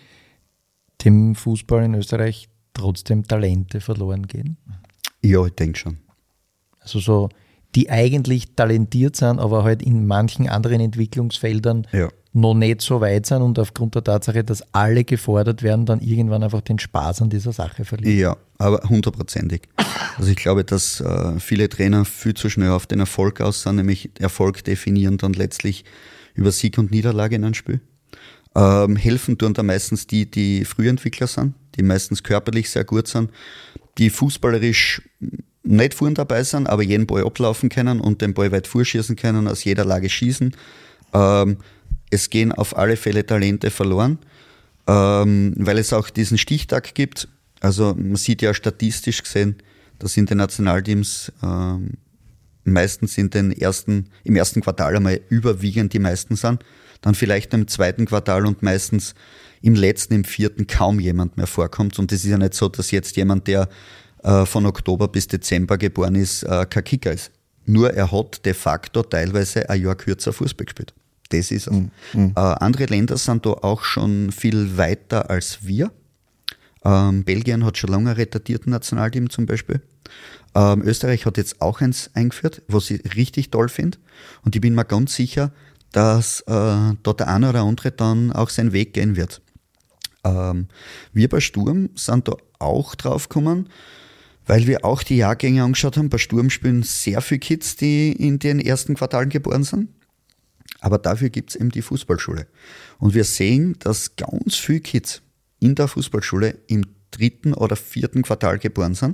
dem Fußball in Österreich trotzdem Talente verloren gehen? Ja, ich denke schon. Also so, die eigentlich talentiert sind, aber halt in manchen anderen Entwicklungsfeldern ja. noch nicht so weit sind und aufgrund der Tatsache, dass alle gefordert werden, dann irgendwann einfach den Spaß an dieser Sache verlieren. Ja, aber hundertprozentig. Also ich glaube, dass äh, viele Trainer viel zu schnell auf den Erfolg aus sind, nämlich Erfolg definieren dann letztlich über Sieg und Niederlage in einem Spiel. Ähm, helfen tun da meistens die, die Frühentwickler sind, die meistens körperlich sehr gut sind, die fußballerisch nicht vorn dabei sind, aber jeden Ball ablaufen können und den Ball weit vorschießen können, aus jeder Lage schießen. Ähm, es gehen auf alle Fälle Talente verloren, ähm, weil es auch diesen Stichtag gibt. Also man sieht ja statistisch gesehen, dass in den Nationalteams ähm, meistens in den ersten, im ersten Quartal einmal überwiegend die meisten sind, dann vielleicht im zweiten Quartal und meistens im letzten, im vierten kaum jemand mehr vorkommt. Und das ist ja nicht so, dass jetzt jemand, der äh, von Oktober bis Dezember geboren ist, äh, kein Kicker ist. Nur er hat de facto teilweise ein Jahr kürzer Fußball gespielt. Das ist es. Mhm. Äh, andere Länder sind da auch schon viel weiter als wir. Ähm, Belgien hat schon lange ein retardierten Nationalteam zum Beispiel. Ähm, Österreich hat jetzt auch eins eingeführt, was ich richtig toll finde. Und ich bin mir ganz sicher, dass äh, da der eine oder andere dann auch seinen Weg gehen wird. Ähm, wir bei Sturm sind da auch drauf gekommen, weil wir auch die Jahrgänge angeschaut haben. Bei Sturm spielen sehr viele Kids, die in den ersten Quartalen geboren sind. Aber dafür gibt es eben die Fußballschule. Und wir sehen, dass ganz viele Kids in der Fußballschule im dritten oder vierten Quartal geboren sind,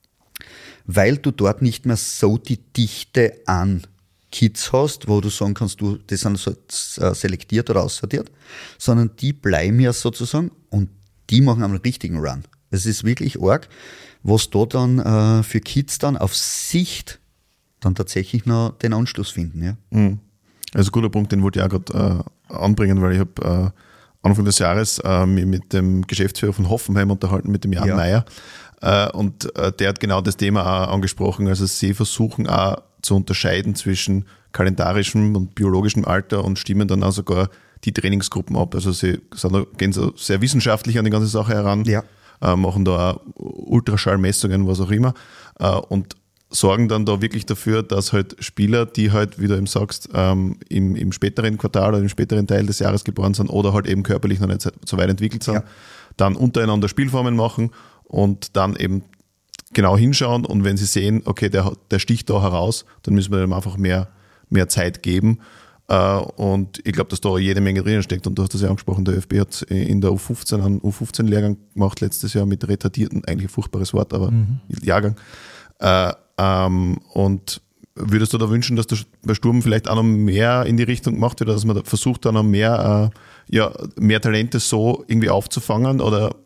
weil du dort nicht mehr so die Dichte an Kids hast, wo du sagen kannst, du, die sind so selektiert oder aussortiert, sondern die bleiben ja sozusagen und die machen einen richtigen Run. Es ist wirklich arg, was da dann äh, für Kids dann auf Sicht dann tatsächlich noch den Anschluss finden. Ja. Mhm. Also guter Punkt, den wollte ich auch gerade äh, anbringen, weil ich habe äh, Anfang des Jahres äh, mich mit dem Geschäftsführer von Hoffenheim unterhalten, mit dem Jan ja. Meyer. Äh, und äh, der hat genau das Thema auch angesprochen. Also sie versuchen auch zu unterscheiden zwischen kalendarischem und biologischem Alter und stimmen dann auch sogar die Trainingsgruppen ab. Also sie sind, gehen so sehr wissenschaftlich an die ganze Sache heran, ja. äh, machen da auch Ultraschallmessungen, was auch immer, äh, und sorgen dann da wirklich dafür, dass halt Spieler, die halt, wie du eben sagst, ähm, im, im späteren Quartal oder im späteren Teil des Jahres geboren sind oder halt eben körperlich noch nicht so weit entwickelt sind, ja. dann untereinander Spielformen machen und dann eben genau hinschauen, und wenn sie sehen, okay, der, der sticht da heraus, dann müssen wir dem einfach mehr, mehr Zeit geben. Uh, und ich glaube, dass da jede Menge drin steckt, und du hast das ja angesprochen, der ÖFB hat in der U fünfzehn einen U fünfzehn Lehrgang gemacht letztes Jahr mit retardierten, eigentlich ein furchtbares Wort, aber mhm. Jahrgang. Uh, um, und würdest du da wünschen, dass das bei Sturm vielleicht auch noch mehr in die Richtung gemacht wird, dass man da versucht, da noch mehr, uh, ja, mehr Talente so irgendwie aufzufangen? Oder?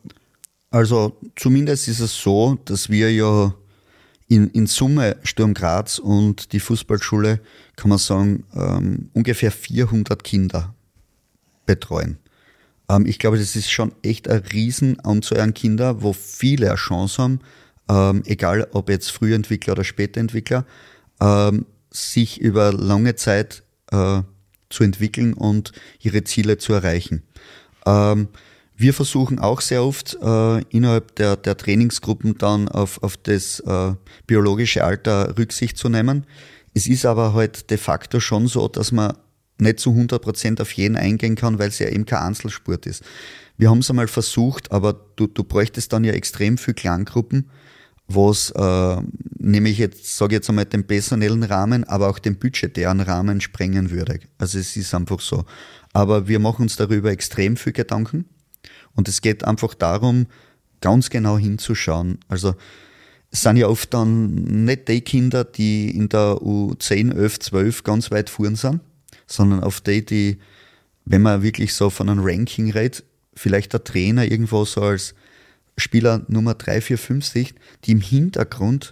Also zumindest ist es so, dass wir ja in, in Summe Sturm Graz und die Fußballschule, kann man sagen, ähm, ungefähr vierhundert Kinder betreuen. Ähm, ich glaube, das ist schon echt eine Riesenanzahl an Kinder, wo viele eine Chance haben, ähm, egal ob jetzt Frühentwickler oder Spätentwickler, ähm, sich über lange Zeit äh, zu entwickeln und ihre Ziele zu erreichen. Ähm, Wir versuchen auch sehr oft äh, innerhalb der, der Trainingsgruppen dann auf, auf das äh, biologische Alter Rücksicht zu nehmen. Es ist aber halt de facto schon so, dass man nicht zu hundert Prozent auf jeden eingehen kann, weil es ja eben kein Einzelsport ist. Wir haben es einmal versucht, aber du, du bräuchtest dann ja extrem viel Kleingruppen, was äh, nämlich jetzt, sage ich jetzt einmal, den personellen Rahmen, aber auch den budgetären Rahmen sprengen würde. Also es ist einfach so. Aber wir machen uns darüber extrem viel Gedanken. Und es geht einfach darum, ganz genau hinzuschauen. Also es sind ja oft dann nicht die Kinder, die in der U zehn, elf, zwölf ganz weit vorn sind, sondern auf die, die, wenn man wirklich so von einem Ranking redet, vielleicht der Trainer irgendwo so als Spieler Nummer drei, vier, fünf sieht, die im Hintergrund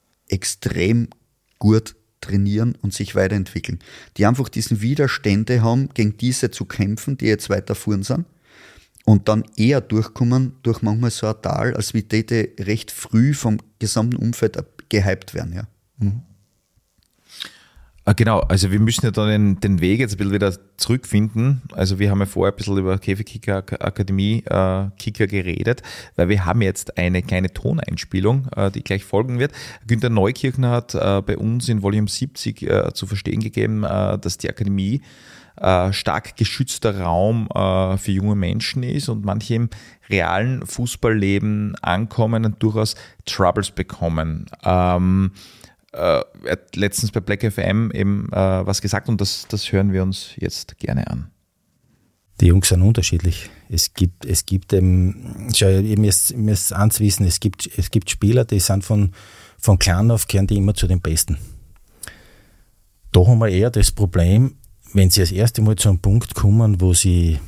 extrem gut trainieren und sich weiterentwickeln. Die einfach diesen Widerstände haben, gegen diese zu kämpfen, die jetzt weiter vorn sind. Und dann eher durchkommen durch manchmal so ein Tal, als wie die, die recht früh vom gesamten Umfeld gehypt werden. Ja. Mhm. Genau, also wir müssen ja dann den, den Weg jetzt ein bisschen wieder zurückfinden. Also wir haben ja vorher ein bisschen über Käfigkicker Akademie äh, Kicker geredet, weil wir haben jetzt eine kleine Toneinspielung, äh, die gleich folgen wird. Günther Neukirchner hat äh, bei uns in Volume siebzig äh, zu verstehen gegeben, äh, dass die Akademie Äh, stark geschützter Raum äh, für junge Menschen ist und manche im realen Fußballleben ankommen und durchaus Troubles bekommen. Ähm, äh, er hat letztens bei Black F M eben äh, was gesagt, und das, das hören wir uns jetzt gerne an. Die Jungs sind unterschiedlich. Es gibt, es gibt eben, schau, ihr müsst, ihr müsst eins wissen, es gibt, es gibt Spieler, die sind von, von klein auf, gehören die immer zu den Besten. Da haben wir eher das Problem, wenn sie das erste Mal zu einem Punkt kommen, wo sie,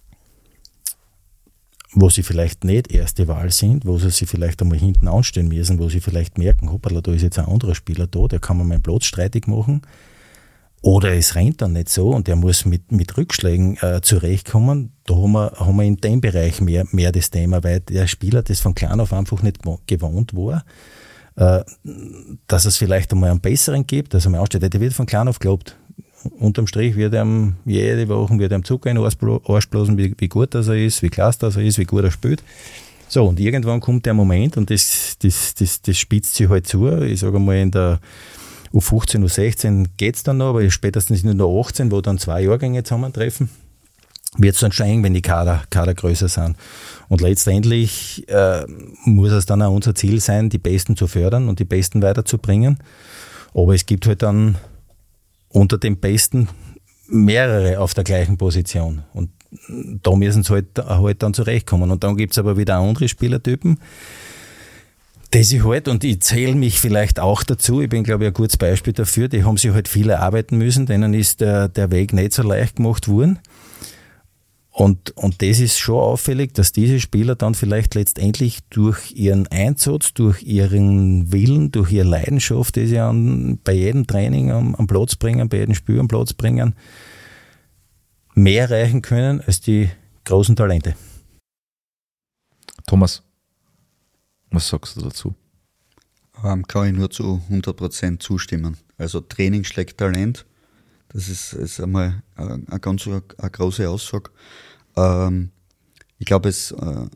wo sie vielleicht nicht erste Wahl sind, wo sie sich vielleicht einmal hinten anstellen müssen, wo sie vielleicht merken, hoppala, da ist jetzt ein anderer Spieler da, der kann mir meinen Platz streitig machen. Oder es rennt dann nicht so und der muss mit, mit Rückschlägen äh, zurechtkommen. Da haben wir, haben wir in dem Bereich mehr, mehr das Thema, weil der Spieler das von klein auf einfach nicht gewohnt war, äh, dass es vielleicht einmal einen besseren gibt, dass er mal ansteht, der wird von klein auf gelobt. Unterm Strich wird ihm jede Woche wird ihm Zucker in den Arsch blasen, wie, wie gut das er ist, wie klasse das er ist, wie gut er spielt. So, und irgendwann kommt der Moment und das, das, das, das spitzt sich halt zu. Ich sage mal, in der U fünfzehn, U sechzehn geht es dann noch, aber spätestens in der U achtzehn, wo dann zwei Jahrgänge zusammentreffen, wird es dann schon eng, wenn die Kader, Kader größer sind. Und letztendlich äh, muss es dann auch unser Ziel sein, die Besten zu fördern und die Besten weiterzubringen. Aber es gibt halt dann unter den Besten mehrere auf der gleichen Position. Und da müssen sie halt, halt dann zurechtkommen. Und dann gibt es aber wieder andere Spielertypen, die sich halt, und ich zähle mich vielleicht auch dazu, ich bin, glaube ich, ein gutes Beispiel dafür, die haben sich halt viel erarbeiten müssen, denen ist der, der Weg nicht so leicht gemacht worden. Und, und das ist schon auffällig, dass diese Spieler dann vielleicht letztendlich durch ihren Einsatz, durch ihren Willen, durch ihre Leidenschaft, die sie an, bei jedem Training am, am Platz bringen, bei jedem Spiel am Platz bringen, mehr erreichen können als die großen Talente. Thomas, was sagst du dazu? Ähm, kann ich nur zu hundert Prozent zustimmen. Also Training schlägt Talent. Das ist, ist einmal eine, eine ganz eine, eine große Aussage. Ähm, ich glaube, es äh,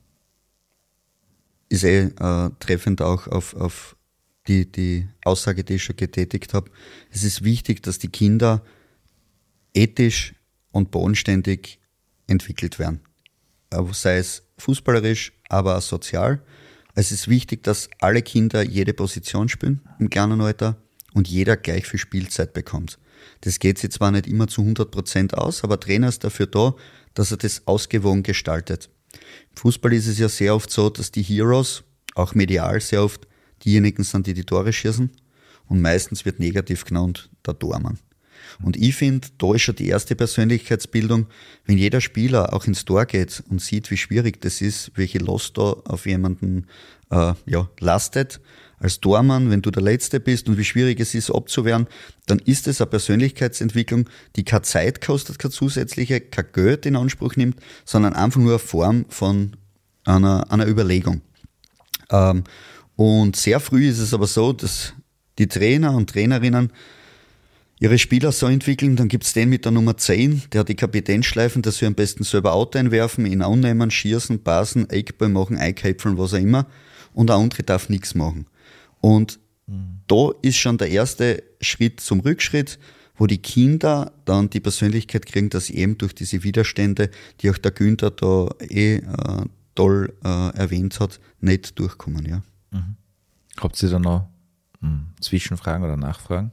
ist eh äh, treffend auch auf, auf die, die Aussage, die ich schon getätigt habe. Es ist wichtig, dass die Kinder ethisch und bodenständig entwickelt werden. Sei es fußballerisch, aber auch sozial. Es ist wichtig, dass alle Kinder jede Position spielen im kleinen Alter und jeder gleich viel Spielzeit bekommt. Das geht sich zwar nicht immer zu hundert Prozent aus, aber Trainer ist dafür da, dass er das ausgewogen gestaltet. Im Fußball ist es ja sehr oft so, dass die Heroes, auch medial sehr oft, diejenigen sind, die die Tore schießen, und meistens wird negativ genannt der Tormann. Und ich finde, da ist schon die erste Persönlichkeitsbildung, wenn jeder Spieler auch ins Tor geht und sieht, wie schwierig das ist, welche Last da auf jemanden äh, ja, lastet. Als Tormann, wenn du der Letzte bist und wie schwierig es ist, abzuwehren, dann ist es eine Persönlichkeitsentwicklung, die keine Zeit kostet, keine zusätzliche, kein Geld in Anspruch nimmt, sondern einfach nur eine Form von einer, einer Überlegung. Ähm, und sehr früh ist es aber so, dass die Trainer und Trainerinnen ihre Spieler so entwickeln, dann gibt es den mit der Nummer zehn, der hat die Kapitänschleifen, dass wir am besten selber Out einwerfen, ihn annehmen, schießen, passen, Eckball machen, einkäpfeln, was auch immer. Und der andere darf nichts machen. Und mhm. da ist schon der erste Schritt zum Rückschritt, wo die Kinder dann die Persönlichkeit kriegen, dass sie eben durch diese Widerstände, die auch der Günther da eh äh, toll äh, erwähnt hat, nicht durchkommen. Ja. Mhm. Habt ihr da noch mh, Zwischenfragen oder Nachfragen?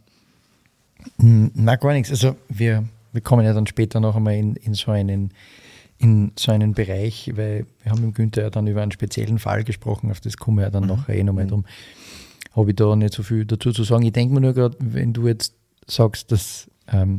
Na, gar nichts. Also wir, wir kommen ja dann später noch einmal in, in, so einen, in so einen Bereich, weil wir haben mit Günther ja dann über einen speziellen Fall gesprochen, auf das kommen wir ja dann mhm. nachher eh nochmal drum. Habe ich da nicht so viel dazu zu sagen. Ich denke mir nur gerade, wenn du jetzt sagst, dass ähm,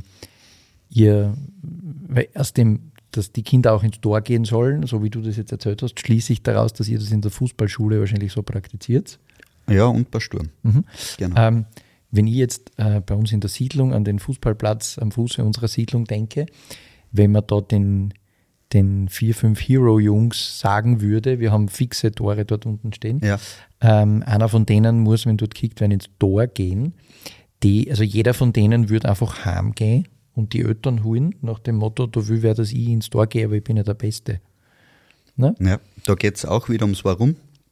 ihr, weil aus dem, dass die Kinder auch ins Tor gehen sollen, so wie du das jetzt erzählt hast, schließe ich daraus, dass ihr das in der Fußballschule wahrscheinlich so praktiziert. Ja, und bei Sturm. Mhm. Genau. Ähm, Wenn ich jetzt äh, bei uns in der Siedlung an den Fußballplatz am Fuße unserer Siedlung denke, wenn man da den, den vier, fünf Hero-Jungs sagen würde, wir haben fixe Tore dort unten stehen, ja. ähm, einer von denen muss, wenn dort kickt, werden ins Tor gehen. Die, also jeder von denen würde einfach heimgehen und die Eltern holen, nach dem Motto, da will wer, dass ich ins Tor gehe, aber ich bin ja der Beste. Ne? Ja, da geht es auch wieder ums Warum.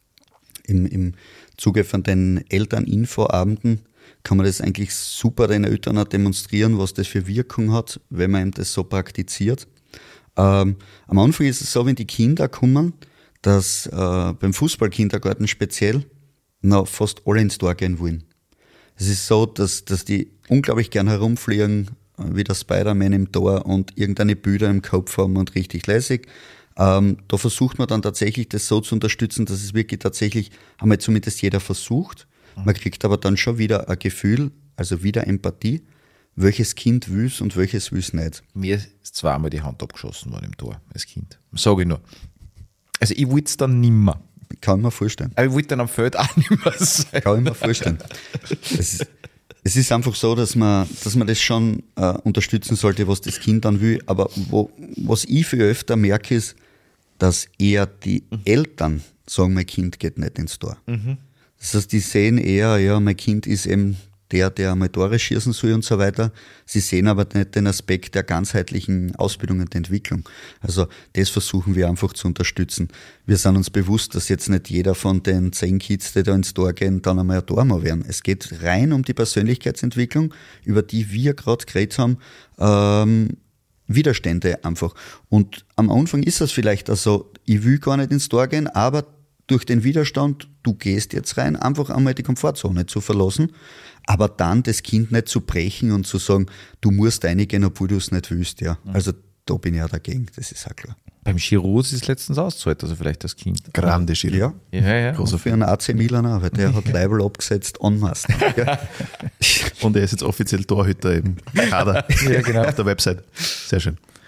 Im, im Zuge von den Elterninfoabenden kann man das eigentlich super den Eltern auch demonstrieren, was das für Wirkung hat, wenn man eben das so praktiziert. Ähm, am Anfang ist es so, wenn die Kinder kommen, dass äh, beim Fußballkindergarten speziell noch fast alle ins Tor gehen wollen. Es ist so, dass, dass die unglaublich gern herumfliegen, wie der Spider-Man im Tor und irgendeine Bilder im Kopf haben und richtig lässig. Ähm, da versucht man dann tatsächlich das so zu unterstützen, dass es wirklich tatsächlich einmal zumindest jeder versucht. Man kriegt aber dann schon wieder ein Gefühl, also wieder Empathie, welches Kind will es und welches will es nicht. Mir ist zweimal die Hand abgeschossen worden im Tor als Kind. Sage ich nur. Also ich wollte es dann nimmer. Kann ich mir vorstellen. Aber ich wollte dann am Feld auch nimmer sein. Kann ich mir vorstellen. es, ist, es ist einfach so, dass man, dass man das schon äh, unterstützen sollte, was das Kind dann will. Aber wo, was ich viel öfter merke, ist, dass eher die mhm. Eltern sagen, mein Kind geht nicht ins Tor. Mhm. Das heißt, die sehen eher, ja, mein Kind ist eben der, der einmal Tore schießen soll und so weiter. Sie sehen aber nicht den Aspekt der ganzheitlichen Ausbildung und Entwicklung. Also das versuchen wir einfach zu unterstützen. Wir sind uns bewusst, dass jetzt nicht jeder von den zehn Kids, die da ins Tor gehen, dann einmal ein Tormann werden. Es geht rein um die Persönlichkeitsentwicklung, über die wir gerade geredet haben, ähm, Widerstände einfach. Und am Anfang ist es vielleicht auch so, ich will gar nicht ins Tor gehen, aber durch den Widerstand, du gehst jetzt rein, einfach einmal die Komfortzone zu verlassen, aber dann das Kind nicht zu brechen und zu sagen, du musst reingehen, obwohl du es nicht willst. Ja. Also da bin ich ja dagegen, das ist auch klar. Beim Giroud ist es letztens auszuhalten, also vielleicht das Kind. Grande Giroud. Ja, ja, ja. Großer für einen A C Milan auch, weil der hat Leibel abgesetzt en masse. Ja. Und er ist jetzt offiziell Torhüter im Kader ja, genau. auf der Website. Sehr schön.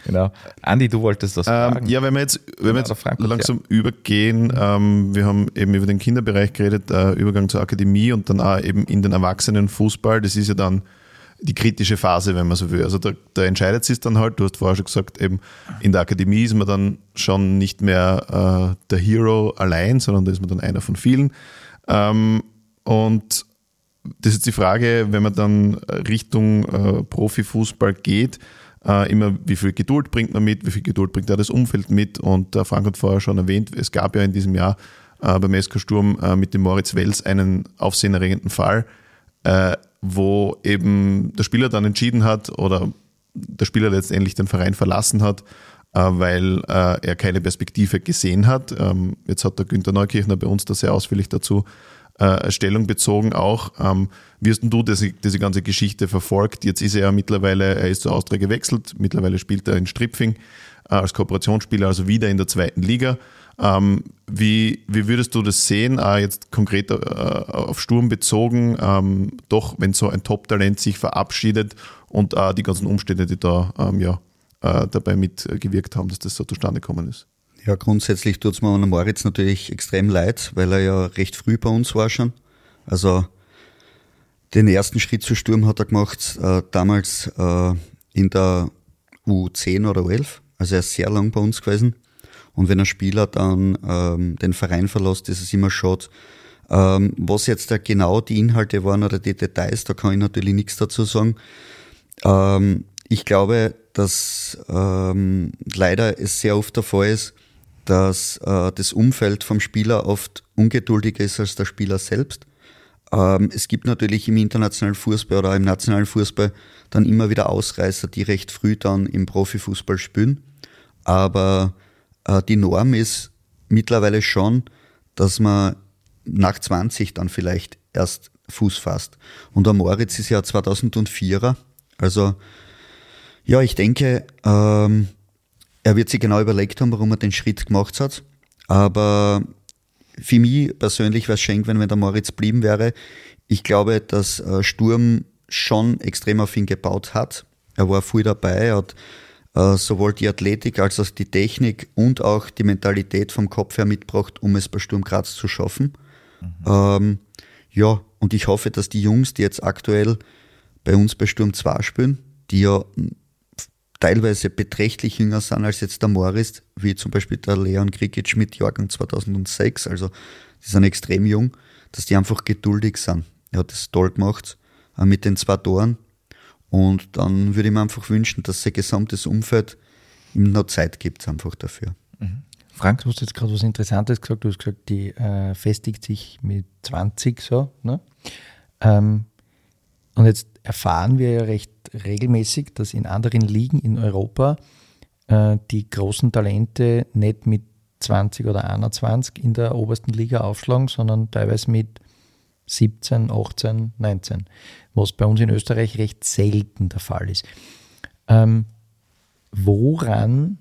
Genau. Andi, du wolltest das fragen. Ähm, ja, wenn wir jetzt, wenn wir jetzt Frankfurt, langsam ja. übergehen, ähm, wir haben eben über den Kinderbereich geredet, äh, Übergang zur Akademie und dann auch eben in den Erwachsenenfußball. Das ist ja dann die kritische Phase, wenn man so will. Also da, da entscheidet sich dann halt, du hast vorher schon gesagt, eben in der Akademie ist man dann schon nicht mehr äh, der Hero allein, sondern da ist man dann einer von vielen. Ähm, und das ist jetzt die Frage, wenn man dann Richtung äh, Profifußball geht, äh, immer wie viel Geduld bringt man mit, wie viel Geduld bringt auch das Umfeld mit, und äh, Frank hat vorher schon erwähnt, es gab ja in diesem Jahr äh, beim S K Sturm äh, mit dem Moritz Wels einen aufsehenerregenden Fall, äh, wo eben der Spieler dann entschieden hat oder der Spieler letztendlich den Verein verlassen hat, äh, weil äh, er keine Perspektive gesehen hat. Ähm, jetzt hat der Günther Neukirchner bei uns da sehr ausführlich dazu äh, Stellung bezogen auch. Ähm, wie hast denn du diese, diese ganze Geschichte verfolgt? Jetzt ist er ja mittlerweile, er ist zur Austria gewechselt, mittlerweile spielt er in Stripfing äh, als Kooperationsspieler, also wieder in der zweiten Liga. Ähm, wie, wie würdest du das sehen, äh, jetzt konkret äh, auf Sturm bezogen, ähm, doch wenn so ein Top-Talent sich verabschiedet und äh, die ganzen Umstände, die da ähm, ja, äh, dabei mitgewirkt haben, dass das so zustande gekommen ist? Ja, grundsätzlich tut es mir an Moritz natürlich extrem leid, weil er ja recht früh bei uns war schon. Also den ersten Schritt zu Sturm hat er gemacht, äh, damals äh, in der U zehn oder U elf, also er ist sehr lang bei uns gewesen. Und wenn ein Spieler dann ähm, den Verein verlässt, ist es immer schade. Ähm, was jetzt da genau die Inhalte waren oder die Details, da kann ich natürlich nichts dazu sagen. Ähm, ich glaube, dass ähm, leider es sehr oft der Fall ist, dass äh, das Umfeld vom Spieler oft ungeduldiger ist als der Spieler selbst. Ähm, es gibt natürlich im internationalen Fußball oder im nationalen Fußball dann immer wieder Ausreißer, die recht früh dann im Profifußball spielen. Aber die Norm ist mittlerweile schon, dass man nach zwanzig dann vielleicht erst Fuß fasst. Und der Moritz ist ja zweitausendvierer. Also ja, ich denke, ähm, er wird sich genau überlegt haben, warum er den Schritt gemacht hat. Aber für mich persönlich wäre es schön, wenn, wenn der Moritz blieben wäre. Ich glaube, dass äh, Sturm schon extrem auf ihn gebaut hat. Er war viel dabei, er hat sowohl die Athletik als auch die Technik und auch die Mentalität vom Kopf her mitgebracht, um es bei Sturm Graz zu schaffen. Mhm. Ähm, ja, und ich hoffe, dass die Jungs, die jetzt aktuell bei uns bei Sturm zwei spielen, die ja teilweise beträchtlich jünger sind als jetzt der Moritz, wie zum Beispiel der Leon Krikic mit Jahrgang zweitausendsechs, also die sind extrem jung, dass die einfach geduldig sind. Er hat das toll gemacht, äh, mit den zwei Toren. Und dann würde ich mir einfach wünschen, dass sein gesamtes Umfeld ihm noch Zeit gibt, einfach dafür. Mhm. Frank, du hast jetzt gerade was Interessantes gesagt. Du hast gesagt, die äh, festigt sich mit zwanzig so. Ne? Ähm, und jetzt erfahren wir ja recht regelmäßig, dass in anderen Ligen in Europa äh, die großen Talente nicht mit zwanzig oder einundzwanzig in der obersten Liga aufschlagen, sondern teilweise mit siebzehn, achtzehn, neunzehn, was bei uns in Österreich recht selten der Fall ist. Ähm, woran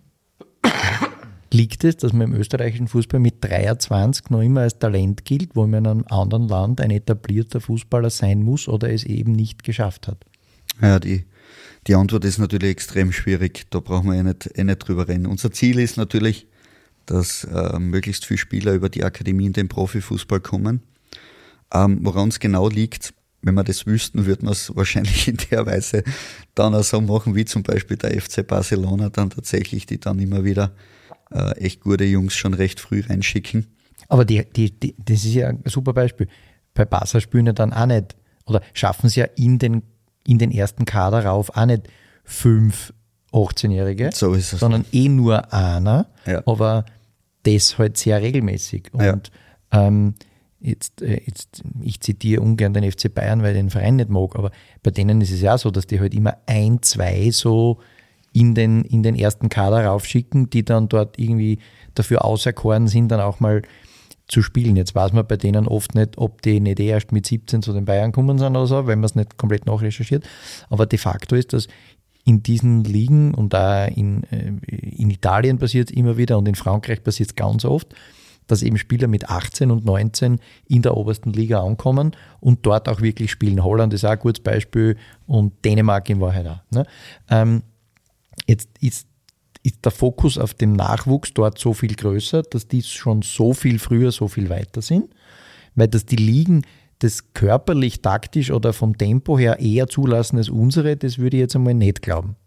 liegt es, dass man im österreichischen Fußball mit dreiundzwanzig noch immer als Talent gilt, wo man in einem anderen Land ein etablierter Fußballer sein muss oder es eben nicht geschafft hat? Ja, die, die Antwort ist natürlich extrem schwierig, da brauchen wir eh nicht, eh nicht drüber reden. Unser Ziel ist natürlich, dass äh, möglichst viele Spieler über die Akademie in den Profifußball kommen. Ähm, woran es genau liegt, wenn wir das wüssten, würde man es wahrscheinlich in der Weise dann auch so machen, wie zum Beispiel der F C Barcelona dann tatsächlich, die dann immer wieder äh, echt gute Jungs schon recht früh reinschicken. Aber die, die, die, das ist ja ein super Beispiel. Bei Barca spielen ja dann auch nicht, oder schaffen es ja in den, in den ersten Kader rauf auch nicht fünf achtzehnjährige, so ist es, sondern eh nur einer, ja. Aber das halt sehr regelmäßig. Und ja. ähm, Jetzt, jetzt, ich zitiere ungern den F C Bayern, weil ich den Verein nicht mag, aber bei denen ist es ja so, dass die halt immer ein, zwei so in den, in den ersten Kader raufschicken, die dann dort irgendwie dafür auserkoren sind, dann auch mal zu spielen. Jetzt weiß man bei denen oft nicht, ob die nicht erst mit siebzehn zu den Bayern kommen sind oder so, wenn man es nicht komplett nachrecherchiert. Aber de facto ist das in diesen Ligen und da in, in Italien passiert es immer wieder und in Frankreich passiert es ganz oft, dass eben Spieler mit achtzehn und neunzehn in der obersten Liga ankommen und dort auch wirklich spielen. Holland ist auch ein gutes Beispiel und Dänemark in Wahrheit auch. Ne? Ähm, jetzt ist ist der Fokus auf dem Nachwuchs dort so viel größer, dass die schon so viel früher, so viel weiter sind? Weil dass die Ligen das körperlich, taktisch oder vom Tempo her eher zulassen als unsere, das würde ich jetzt einmal nicht glauben.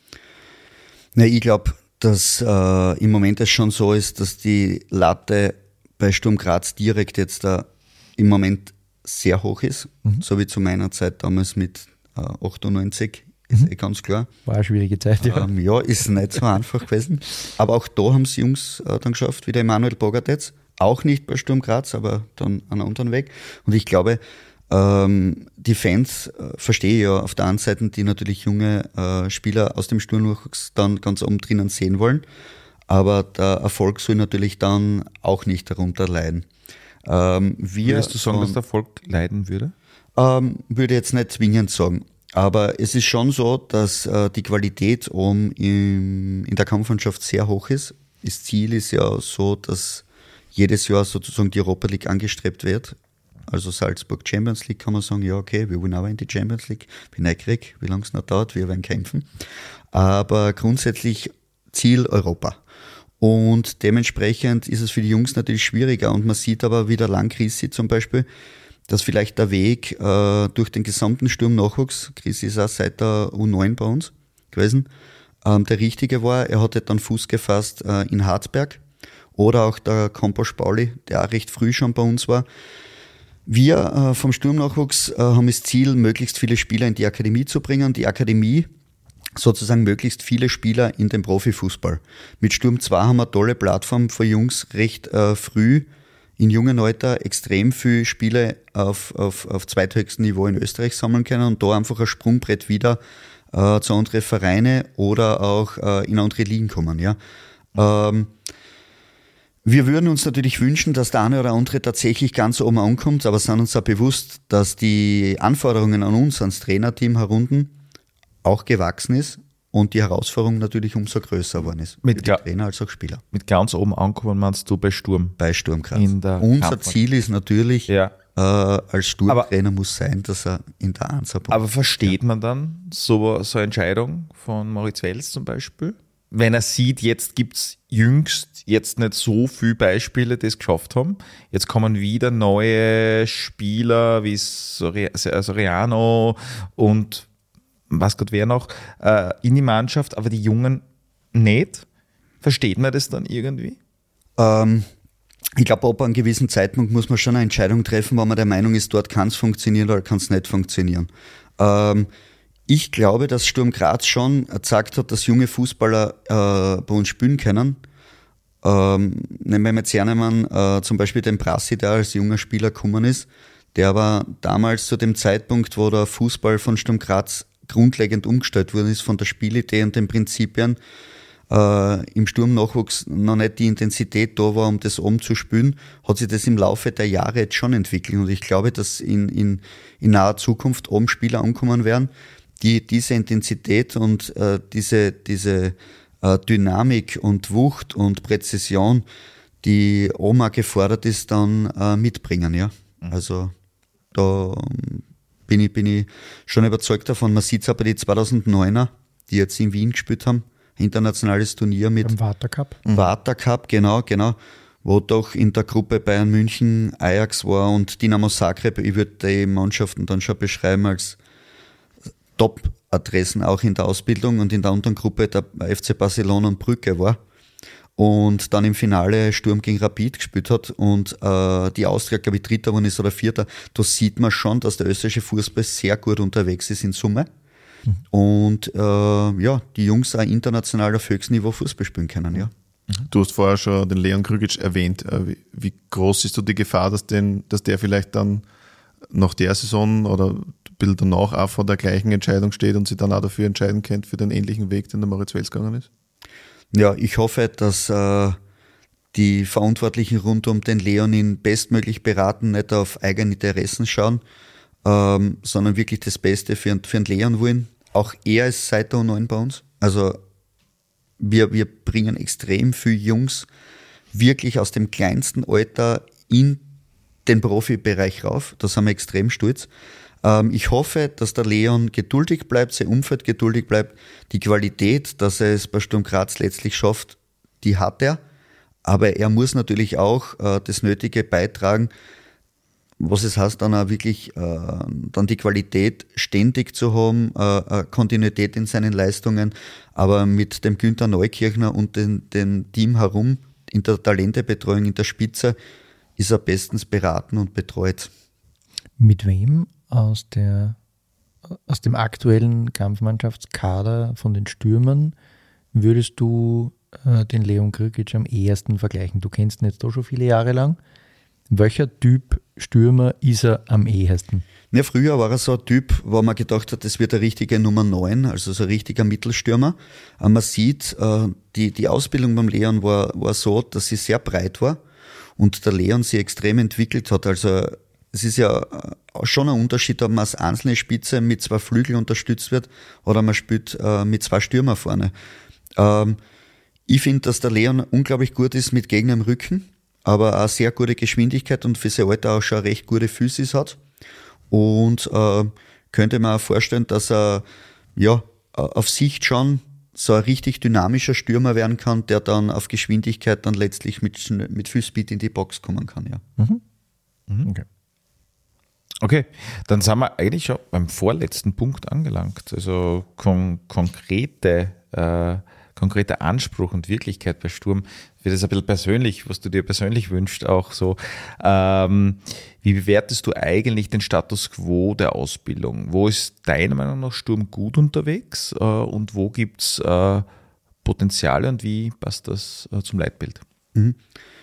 Na, ich glaube, dass äh, im Moment es schon so ist, dass die Latte bei Sturm Graz direkt jetzt da im Moment sehr hoch ist, mhm. so wie zu meiner Zeit damals mit äh, achtundneunzig, ist mhm. eh ganz klar. War eine schwierige Zeit, ja. Ähm, ja, ist nicht so einfach gewesen. Aber auch da haben es Jungs äh, dann geschafft, wie der Emanuel Bogartetz, auch nicht bei Sturm Graz, aber dann einen anderen Weg. Und ich glaube, ähm, die Fans, äh, verstehe ich ja auf der einen Seite, die natürlich junge äh, Spieler aus dem Sturmnachwuchs dann ganz oben drinnen sehen wollen, aber der Erfolg soll natürlich dann auch nicht darunter leiden. Ähm, wir Würdest du sagen, von, dass der Erfolg leiden würde? Ähm, würde jetzt nicht zwingend sagen. Aber es ist schon so, dass äh, die Qualität oben im, in der Kampfmannschaft sehr hoch ist. Das Ziel ist ja so, dass jedes Jahr sozusagen die Europa League angestrebt wird. Also Salzburg Champions League kann man sagen, ja okay, wir wollen aber in die Champions League. Bin neugierig, wie lange es noch dauert, wir werden kämpfen. Aber grundsätzlich Ziel Europa. Und dementsprechend ist es für die Jungs natürlich schwieriger. Und man sieht aber wieder lang Chrissy zum Beispiel, dass vielleicht der Weg äh, durch den gesamten Sturm-Nachwuchs, Chrissy ist auch seit der U neun bei uns gewesen, ähm, der richtige war. Er hatte dann Fuß gefasst äh, in Harzberg oder auch der Campos Pauli, der auch recht früh schon bei uns war. Wir äh, vom Sturm-Nachwuchs äh, haben das Ziel, möglichst viele Spieler in die Akademie zu bringen. Die Akademie sozusagen möglichst viele Spieler in den Profifußball. Mit Sturm zwei haben wir eine tolle Plattform für Jungs recht äh, früh, in jungen Alter extrem viele Spiele auf, auf, auf zweithöchstem Niveau in Österreich sammeln können und da einfach ein Sprungbrett wieder äh, zu anderen Vereinen oder auch äh, in andere Ligen kommen. Ja. Ähm, wir würden uns natürlich wünschen, dass der eine oder andere tatsächlich ganz oben ankommt, aber sind uns auch bewusst, dass die Anforderungen an uns, ans Trainerteam herunten, auch gewachsen ist und die Herausforderung natürlich umso größer geworden ist. Mit für die Trainer als auch Spieler. Mit ganz oben ankommen meinst du bei Sturm? Bei Sturm Graz. Unser Kampf Ziel ist natürlich, ja. äh, als Sturmtrainer muss sein, dass er in der Anzahl. Aber versteht ja. man dann so, so eine Entscheidung von Moritz Wels zum Beispiel? Wenn er sieht, jetzt gibt es jüngst jetzt nicht so viele Beispiele, die es geschafft haben. Jetzt kommen wieder neue Spieler wie Soriano und was Gott wer noch, äh, in die Mannschaft, aber die Jungen nicht. Versteht man das dann irgendwie? Ähm, ich glaube, ab einem gewissen Zeitpunkt muss man schon eine Entscheidung treffen, weil man der Meinung ist, dort kann es funktionieren oder kann es nicht funktionieren. Ähm, ich glaube, dass Sturm Graz schon gezeigt hat, dass junge Fußballer äh, bei uns spielen können. Ähm, nehmen wir jetzt Hernemann, äh, zum Beispiel den Brassi, der als junger Spieler gekommen ist, der war damals zu dem Zeitpunkt, wo der Fußball von Sturm Graz grundlegend umgestellt worden ist von der Spielidee und den Prinzipien, äh, im Sturmnachwuchs noch nicht die Intensität da war, um das umzuspülen, hat sich das im Laufe der Jahre jetzt schon entwickelt. Und ich glaube, dass in, in, in naher Zukunft oben Spieler ankommen werden, die diese Intensität und äh, diese, diese äh, Dynamik und Wucht und Präzision, die oben gefordert ist, dann äh, mitbringen. Ja? Also da bin ich, bin ich schon überzeugt davon. Man sieht es auch bei den zweitausenddneuner, die jetzt in Wien gespielt haben, internationales Turnier mit Beim Vata Cup. Vata Cup, genau, genau, wo doch in der Gruppe Bayern München, Ajax war und Dinamo Zagreb. Ich würde die Mannschaften dann schon beschreiben als Top-Adressen auch in der Ausbildung, und in der anderen Gruppe der F C Barcelona und Brügge war. Und dann im Finale Sturm gegen Rapid gespielt hat und äh, die Austria, glaube ich, Dritter geworden ist oder Vierter. Da sieht man schon, dass der österreichische Fußball sehr gut unterwegs ist in Summe. Mhm. Und äh, ja, die Jungs auch international auf höchstem Niveau Fußball spielen können, ja. Du hast vorher schon den Leon Krügic erwähnt. Wie, wie groß ist so die Gefahr, dass, den, dass der vielleicht dann nach der Saison oder ein bisschen danach auch vor der gleichen Entscheidung steht und sich dann auch dafür entscheiden könnte für den ähnlichen Weg, den der Moritz Wels gegangen ist? Ja, ich hoffe, dass äh, die Verantwortlichen rund um den Leon ihn bestmöglich beraten, nicht auf eigene Interessen schauen, ähm, sondern wirklich das Beste für, für den Leon wollen. Auch er ist seit der U neun bei uns. Also wir, wir bringen extrem viele Jungs wirklich aus dem kleinsten Alter in den Profibereich rauf. Da sind wir extrem stolz. Ähm, ich hoffe, dass der Leon geduldig bleibt, sein Umfeld geduldig bleibt. Die Qualität, dass er es bei Sturm Graz letztlich schafft, die hat er. Aber er muss natürlich auch äh, das Nötige beitragen, was es heißt, dann auch wirklich äh, dann die Qualität ständig zu haben, äh, Kontinuität in seinen Leistungen, aber mit dem Günther Neukirchner und den, dem Team herum, in der Talentebetreuung, in der Spitze, ist er bestens beraten und betreut. Mit wem aus, der, aus dem aktuellen Kampfmannschaftskader von den Stürmern würdest du äh, den Leon Grgic am ehesten vergleichen? Du kennst ihn jetzt doch schon viele Jahre lang. Welcher Typ Stürmer ist er am ehesten? Ja, früher war er so ein Typ, wo man gedacht hat, das wird der richtige Nummer neun, also so ein richtiger Mittelstürmer. Aber man sieht, die, die Ausbildung beim Leon war, war so, dass sie sehr breit war und der Leon sie extrem entwickelt hat. Also es ist ja schon ein Unterschied, ob man als einzelne Spitze mit zwei Flügeln unterstützt wird oder man spielt mit zwei Stürmer vorne. Ich finde, dass der Leon unglaublich gut ist mit Gegner im Rücken, aber eine sehr gute Geschwindigkeit und für sein Alter auch schon eine recht gute Physis hat. Und äh, könnte man auch vorstellen, dass er ja auf Sicht schon so ein richtig dynamischer Stürmer werden kann, der dann auf Geschwindigkeit dann letztlich mit, mit viel Speed in die Box kommen kann. Ja. Mhm. Mhm. Okay. Okay, dann sind wir eigentlich schon beim vorletzten Punkt angelangt. Also kon- konkrete äh, konkreter Anspruch und Wirklichkeit bei Sturm, wird es ein bisschen persönlich, was du dir persönlich wünschst, auch so. Ähm, wie bewertest du eigentlich den Status quo der Ausbildung? Wo ist deiner Meinung nach Sturm gut unterwegs äh, und wo gibt es äh, Potenziale und wie passt das äh, zum Leitbild? Mhm.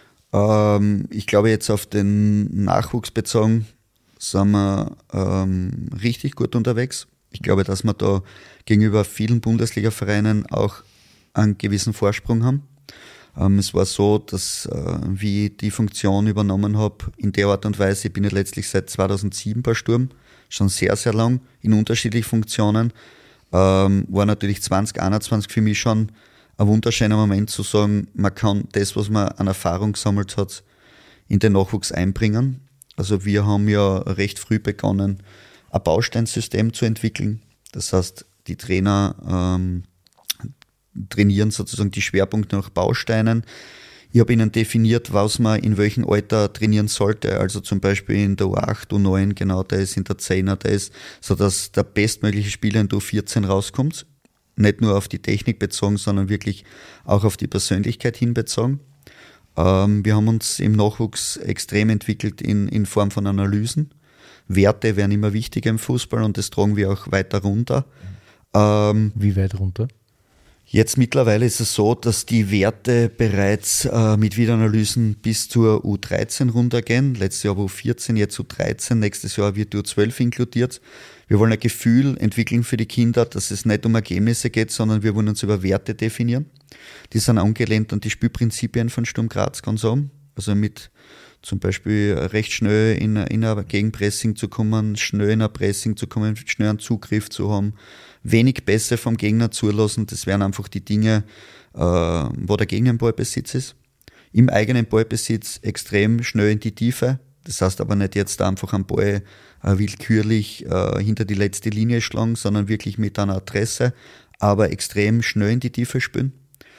Ähm, ich glaube, jetzt auf den Nachwuchs bezogen sind wir ähm, richtig gut unterwegs. Ich glaube, dass wir da gegenüber vielen Bundesliga-Vereinen auch einen gewissen Vorsprung haben. Ähm, es war so, dass äh, wie ich die Funktion übernommen habe, in der Art und Weise, ich bin ja letztlich seit zweitausendsieben bei Sturm, schon sehr, sehr lang in unterschiedlichen Funktionen, ähm, war natürlich zwanzig einundzwanzig für mich schon ein wunderschöner Moment zu sagen, man kann das, was man an Erfahrung gesammelt hat, in den Nachwuchs einbringen. Also wir haben ja recht früh begonnen, ein Bausteinsystem zu entwickeln. Das heißt, die Trainer ähm, trainieren sozusagen die Schwerpunkte nach Bausteinen. Ich habe ihnen definiert, was man in welchem Alter trainieren sollte. Also zum Beispiel in der U acht, U neun, genau das, in der zehner das, sodass der bestmögliche Spieler in der U vierzehn rauskommt. Nicht nur auf die Technik bezogen, sondern wirklich auch auf die Persönlichkeit hin bezogen. Ähm, wir haben uns im Nachwuchs extrem entwickelt in, in Form von Analysen. Werte werden immer wichtiger im Fußball und das tragen wir auch weiter runter. Ähm, Wie weit runter? Jetzt mittlerweile ist es so, dass die Werte bereits äh, mit Videoanalysen bis zur U dreizehn runtergehen. Letztes Jahr war U vierzehn, jetzt U dreizehn, nächstes Jahr wird U zwölf inkludiert. Wir wollen ein Gefühl entwickeln für die Kinder, dass es nicht um Ergebnisse geht, sondern wir wollen uns über Werte definieren. Die sind angelehnt an die Spielprinzipien von Sturm Graz ganz oben. Also mit zum Beispiel recht schnell in, in ein Gegenpressing zu kommen, schnell in ein Pressing zu kommen, schnell einen Zugriff zu haben, wenig Pässe vom Gegner zulassen. Das wären einfach die Dinge, äh, wo der Gegner im Ballbesitz ist. Im eigenen Ballbesitz extrem schnell in die Tiefe. Das heißt aber nicht jetzt einfach am Ball äh, willkürlich äh, hinter die letzte Linie schlagen, sondern wirklich mit einer Adresse, aber extrem schnell in die Tiefe spielen.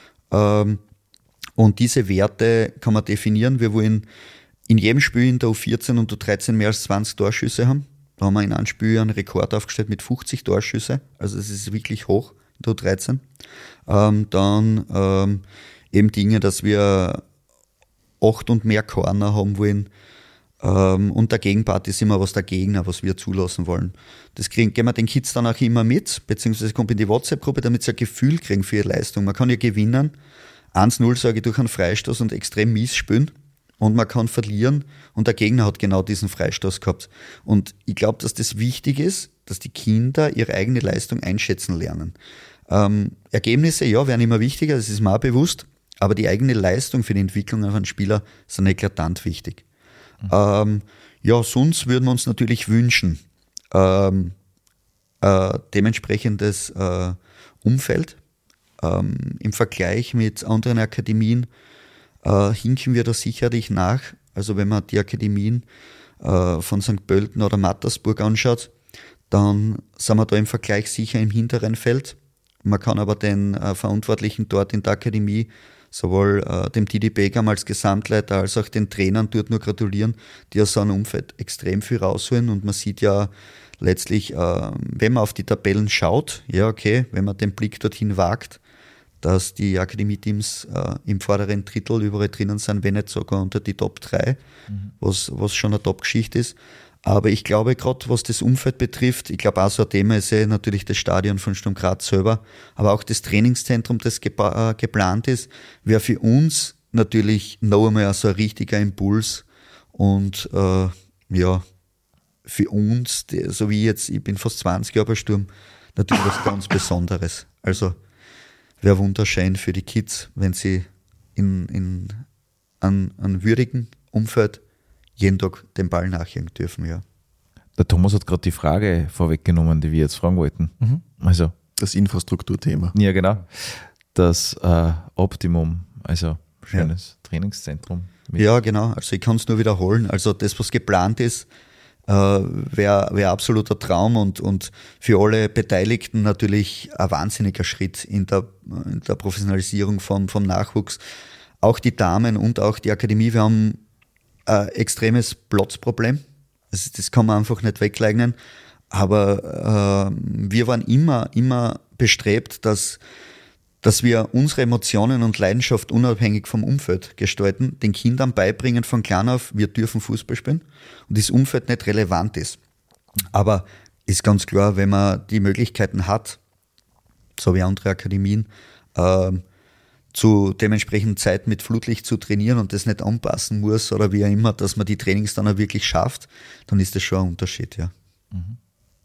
Ähm, und diese Werte kann man definieren. Wir wollen in jedem Spiel in der U vierzehn und U dreizehn mehr als zwanzig Torschüsse haben. Da haben wir in einem Spiel einen Rekord aufgestellt mit fünfzig Torschüsse. Also es ist wirklich hoch in der U dreizehn. Ähm, dann ähm, eben Dinge, dass wir acht und mehr Corner haben wollen. Ähm, und der Gegenpart ist immer was der Gegner, was wir zulassen wollen. Das kriegen, geben wir den Kids dann auch immer mit, beziehungsweise kommt in die WhatsApp-Gruppe, damit sie ein Gefühl kriegen für ihre Leistung. Man kann ja gewinnen, eins null sage ich durch einen Freistoß und extrem mies spielen. Und man kann verlieren und der Gegner hat genau diesen Freistoß gehabt. Und ich glaube, dass das wichtig ist, dass die Kinder ihre eigene Leistung einschätzen lernen. Ähm, Ergebnisse, ja, werden immer wichtiger, das ist mir auch bewusst, aber die eigene Leistung für die Entwicklung von Spieler sind eklatant wichtig. Mhm. Ähm, ja, sonst würden wir uns natürlich wünschen, ähm, äh, dementsprechendes äh, Umfeld. Ähm, im Vergleich mit anderen Akademien Äh, hinken wir da sicherlich nach. Also wenn man die Akademien äh, von Sankt Pölten oder Mattersburg anschaut, dann sind wir da im Vergleich sicher im hinteren Feld. Man kann aber den äh, Verantwortlichen dort in der Akademie, sowohl äh, dem Didi Begam als Gesamtleiter als auch den Trainern dort nur gratulieren, die aus so einem Umfeld extrem viel rausholen. Und man sieht ja letztlich, äh, wenn man auf die Tabellen schaut, ja okay, wenn man den Blick dorthin wagt, dass die Akademie-Teams äh, im vorderen Drittel überall drinnen sind, wenn nicht sogar unter die Top drei, mhm. was, was schon eine Top-Geschichte ist. Aber ich glaube, gerade was das Umfeld betrifft, ich glaube auch so ein Thema ist ja natürlich das Stadion von Sturm Graz selber, aber auch das Trainingszentrum, das geba- äh, geplant ist, wäre für uns natürlich noch einmal so ein richtiger Impuls und äh, ja, für uns, die, so wie jetzt, ich bin fast zwanzig Jahre bei Sturm, natürlich was ganz Besonderes. Also wäre wunderschön für die Kids, wenn sie in, in einem, einem würdigen Umfeld jeden Tag den Ball nachjagen dürfen, ja. Der Thomas hat gerade die Frage vorweggenommen, die wir jetzt fragen wollten. Mhm. Also das Infrastrukturthema. Ja, genau. Das äh, Optimum, also schönes ja. Trainingszentrum. Ja, genau. Also ich kann es nur wiederholen. Also das, was geplant ist, äh, wäre wär absoluter Traum und, und für alle Beteiligten natürlich ein wahnsinniger Schritt in der, in der Professionalisierung vom, vom Nachwuchs. Auch die Damen und auch die Akademie, wir haben ein extremes Platzproblem. Also das kann man einfach nicht wegleugnen. Aber äh, wir waren immer, immer bestrebt, dass, dass wir unsere Emotionen und Leidenschaft unabhängig vom Umfeld gestalten, den Kindern beibringen von klein auf, wir dürfen Fußball spielen und das Umfeld nicht relevant ist. Aber ist ganz klar, wenn man die Möglichkeiten hat, so wie andere Akademien, äh, zu dementsprechend Zeit mit Flutlicht zu trainieren und das nicht anpassen muss oder wie auch immer, dass man die Trainings dann auch wirklich schafft, dann ist das schon ein Unterschied, ja. Mhm.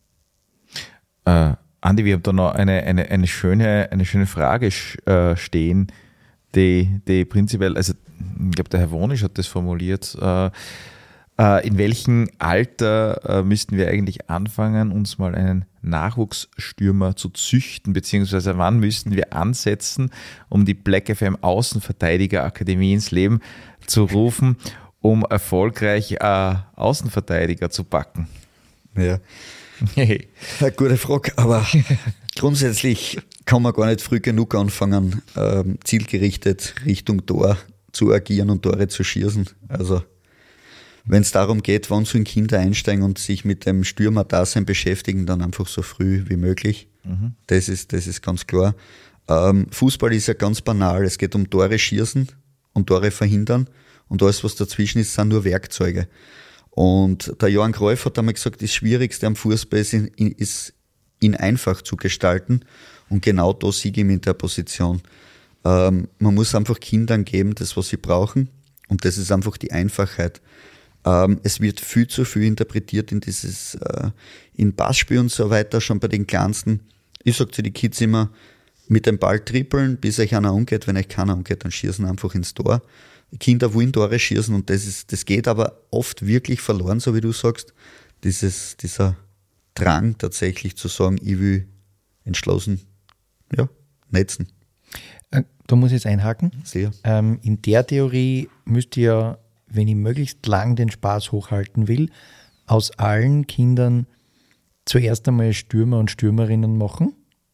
Äh, Andi, wir haben da noch eine, eine, eine, schöne, eine schöne Frage äh, stehen, die, die prinzipiell, also ich glaube, der Herr Wonisch hat das formuliert, äh, äh, in welchem Alter äh, müssten wir eigentlich anfangen, uns mal einen Nachwuchsstürmer zu züchten, beziehungsweise wann müssten wir ansetzen, um die Black F M Außenverteidiger-Akademie ins Leben zu rufen, um erfolgreich äh, Außenverteidiger zu packen? Ja, eine gute Frage, aber grundsätzlich kann man gar nicht früh genug anfangen, ähm, zielgerichtet Richtung Tor zu agieren und Tore zu schießen. Also wenn es darum geht, wann sollen Kinder einsteigen und sich mit dem Stürmer-Dasein beschäftigen, dann einfach so früh wie möglich. Mhm. Das ist, das ist ganz klar. Ähm, Fußball ist ja ganz banal. Es geht um Tore schießen und Tore verhindern. Und alles, was dazwischen ist, sind nur Werkzeuge. Und der Johann Cruyff hat einmal gesagt, das Schwierigste am Fußball ist, ihn, ist, ihn einfach zu gestalten. Und genau da sehe ich ihn in der Position. Ähm, man muss einfach Kindern geben, das, was sie brauchen. Und das ist einfach die Einfachheit. Ähm, es wird viel zu viel interpretiert in dieses, äh, in Passspiel und so weiter, schon bei den Kleinsten. Ich sage zu den Kids immer, mit dem Ball trippeln, bis euch einer umgeht. Wenn euch keiner umgeht, dann schießen einfach ins Tor. Kinder wollen Tore schießen und das ist, das geht aber oft wirklich verloren, so wie du sagst. Dieses, dieser Drang tatsächlich zu sagen, ich will entschlossen, ja, netzen. Da muss ich jetzt einhaken. Sehr. Ähm, in der Theorie müsst ihr, wenn ich möglichst lang den Spaß hochhalten will, aus allen Kindern zuerst einmal Stürmer und Stürmerinnen machen,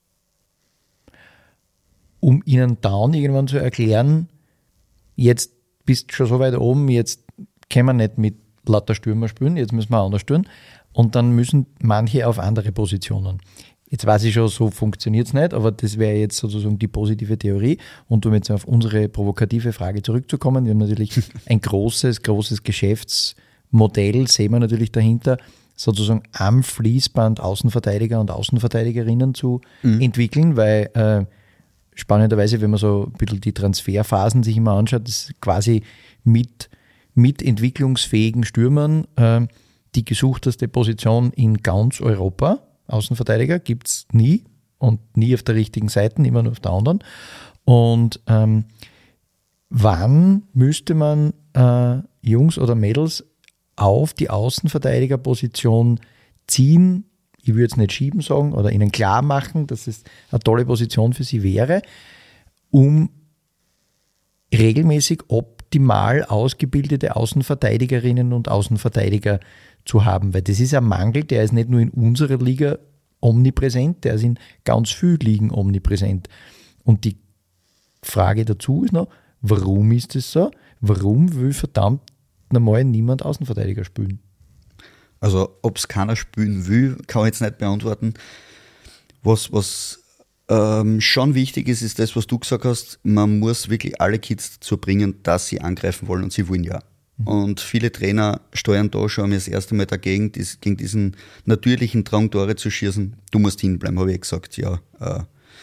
um ihnen dann irgendwann zu erklären, jetzt bist du schon so weit oben, jetzt können wir nicht mit lauter Stürmer spielen, jetzt müssen wir anders spielen. Und dann müssen manche auf andere Positionen. Jetzt weiß ich schon, so funktioniert es nicht, aber das wäre jetzt sozusagen die positive Theorie. Und um jetzt auf unsere provokative Frage zurückzukommen, wir haben natürlich ein großes, großes Geschäftsmodell, sehen wir natürlich dahinter, sozusagen am Fließband Außenverteidiger und Außenverteidigerinnen zu mhm. entwickeln, weil äh, spannenderweise, wenn man so ein bisschen die Transferphasen sich immer anschaut, ist quasi mit, mit entwicklungsfähigen Stürmern äh, die gesuchteste Position in ganz Europa. Außenverteidiger gibt es nie und nie auf der richtigen Seite, immer nur auf der anderen. Und ähm, wann müsste man äh, Jungs oder Mädels auf die Außenverteidigerposition ziehen? Ich würde es nicht schieben sagen oder ihnen klar machen, dass es eine tolle Position für sie wäre, um regelmäßig optimal optimal ausgebildete Außenverteidigerinnen und Außenverteidiger zu haben, weil das ist ein Mangel, der ist nicht nur in unserer Liga omnipräsent, der ist in ganz vielen Ligen omnipräsent. Und die Frage dazu ist noch, warum ist das so? Warum will verdammt normal niemand Außenverteidiger spielen? Also ob es keiner spielen will, kann ich jetzt nicht beantworten. Was, was ähm, schon wichtig ist, ist das, was du gesagt hast, man muss wirklich alle Kids dazu bringen, dass sie angreifen wollen und sie wollen ja. Mhm. Und viele Trainer steuern da schon das erste Mal dagegen, dies, gegen diesen natürlichen Drang, Tore zu schießen. Du musst hinbleiben, habe ich gesagt, ja. Äh,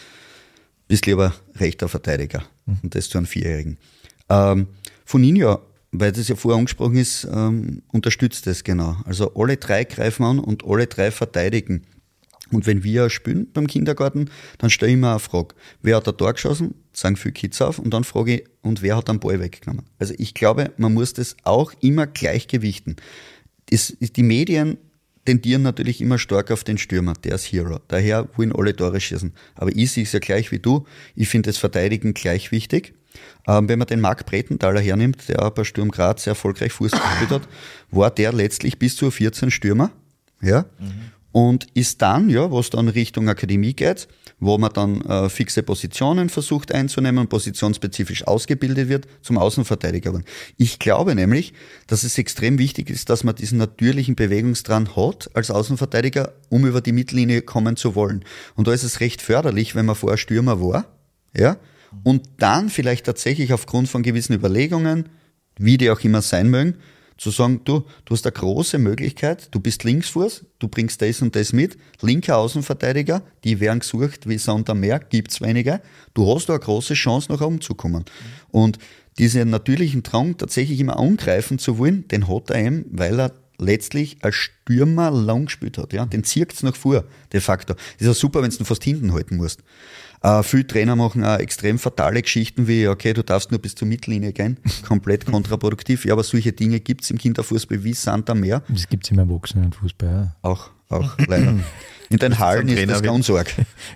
bist lieber rechter Verteidiger. Mhm. Und das zu einem Vierjährigen. Ähm, von Ihnen weil das ja vorher angesprochen ist, ähm, unterstützt das genau. Also alle drei greifen an und alle drei verteidigen. Und wenn wir spielen beim Kindergarten, dann stelle ich mir eine Frage. Wer hat ein Tor geschossen? Sagen viele Kids auf. Und dann frage ich, und wer hat den Ball weggenommen? Also ich glaube, man muss das auch immer gleichgewichten. Das, die Medien tendieren natürlich immer stark auf den Stürmer, der ist Hero. Daher wollen alle Tore schießen. Aber ich sehe es ja gleich wie du. Ich finde das Verteidigen gleich wichtig. Ähm, wenn man den Marc Bretenthaler hernimmt, der bei Sturm Graz sehr erfolgreich Fußball gespielt hat, war der letztlich bis zu vierzehn Stürmer. Ja. Mhm. Und ist dann, ja, was dann Richtung Akademie geht, wo man dann äh, fixe Positionen versucht einzunehmen und positionsspezifisch ausgebildet wird, zum Außenverteidiger. Ich glaube nämlich, dass es extrem wichtig ist, dass man diesen natürlichen Bewegungsdrang hat als Außenverteidiger, um über die Mittellinie kommen zu wollen. Und da ist es recht förderlich, wenn man vorher Stürmer war, ja, und dann vielleicht tatsächlich aufgrund von gewissen Überlegungen, wie die auch immer sein mögen, zu sagen, du, du hast eine große Möglichkeit, du bist Linksfuß, du bringst das und das mit, linker Außenverteidiger, die werden gesucht wie Sand am Meer, gibt's wenige, du hast da eine große Chance, nach oben zu kommen. Und diesen natürlichen Drang, tatsächlich immer angreifen zu wollen, den hat er eben, weil er letztlich als Stürmer lang gespielt hat. Ja? Den zirkt's nach vor, de facto. Das ist ja super, wenn du ihn fast hinten halten musst. Äh, viele Trainer machen auch extrem fatale Geschichten wie, okay, du darfst nur bis zur Mittellinie gehen, komplett kontraproduktiv. Ja, aber solche Dinge gibt's im Kinderfußball wie Sand am Meer. Das gibt's im Erwachsenenfußball ja. Auch, auch leider. In den Hallen ist das ganz arg.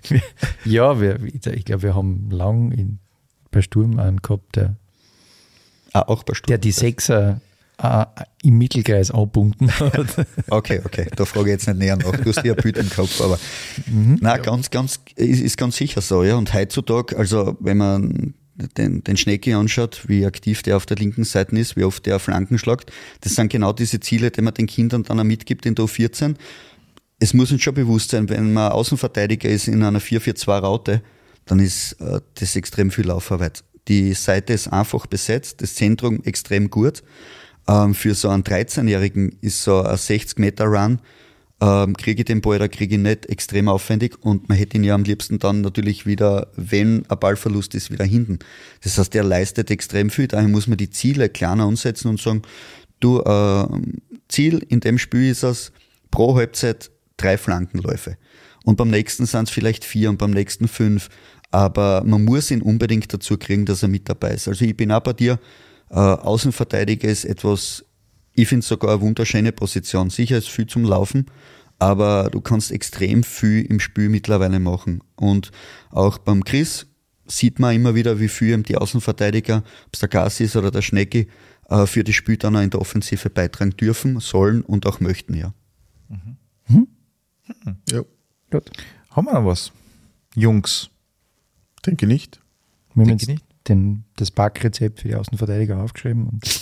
Ja, wir, ich glaube, wir haben lang in, bei Sturm einen gehabt, der, ah, auch bei Sturm, der die Sechser äh, im Mittelkreis angebunden hat. Okay, okay, da frage ich jetzt nicht näher nach. Du hast ja ein Bild im Kopf, aber mhm, nein, ja. ganz, ganz, ist, ist ganz sicher so, ja. Und heutzutage, also wenn man den, den Schnecki anschaut, wie aktiv der auf der linken Seite ist, wie oft der Flanken schlagt, das sind genau diese Ziele, die man den Kindern dann auch mitgibt in der U vierzehn. Es muss uns schon bewusst sein, wenn man Außenverteidiger ist in einer vier vier zwei Raute, dann ist äh, das extrem viel Laufarbeit. Die Seite ist einfach besetzt, das Zentrum extrem gut. Ähm, für so einen dreizehnjährigen ist so ein sechzig Meter Run, ähm, kriege ich den Ball oder kriege ich nicht, extrem aufwendig und man hätte ihn ja am liebsten dann natürlich wieder, wenn ein Ballverlust ist, wieder hinten. Das heißt, der leistet extrem viel, daher muss man die Ziele kleiner ansetzen und sagen, du, äh, Ziel in dem Spiel ist es, pro Halbzeit drei Flankenläufe. Und beim nächsten sind es vielleicht vier und beim nächsten fünf, aber man muss ihn unbedingt dazu kriegen, dass er mit dabei ist. Also ich bin auch bei dir, Äh, Außenverteidiger ist etwas, ich finde es sogar eine wunderschöne Position. Sicher ist viel zum Laufen, aber du kannst extrem viel im Spiel mittlerweile machen. Und auch beim Chris sieht man immer wieder, wie viel die Außenverteidiger, ob es der Gassi ist oder der Schnecki, äh, für das Spiel dann auch in der Offensive beitragen dürfen, sollen und auch möchten, ja. Mhm. Mhm. Mhm. Ja. Gut. Haben wir noch was? Jungs? Denke nicht. Denke nicht. Den, das Backrezept für die Außenverteidiger aufgeschrieben. Und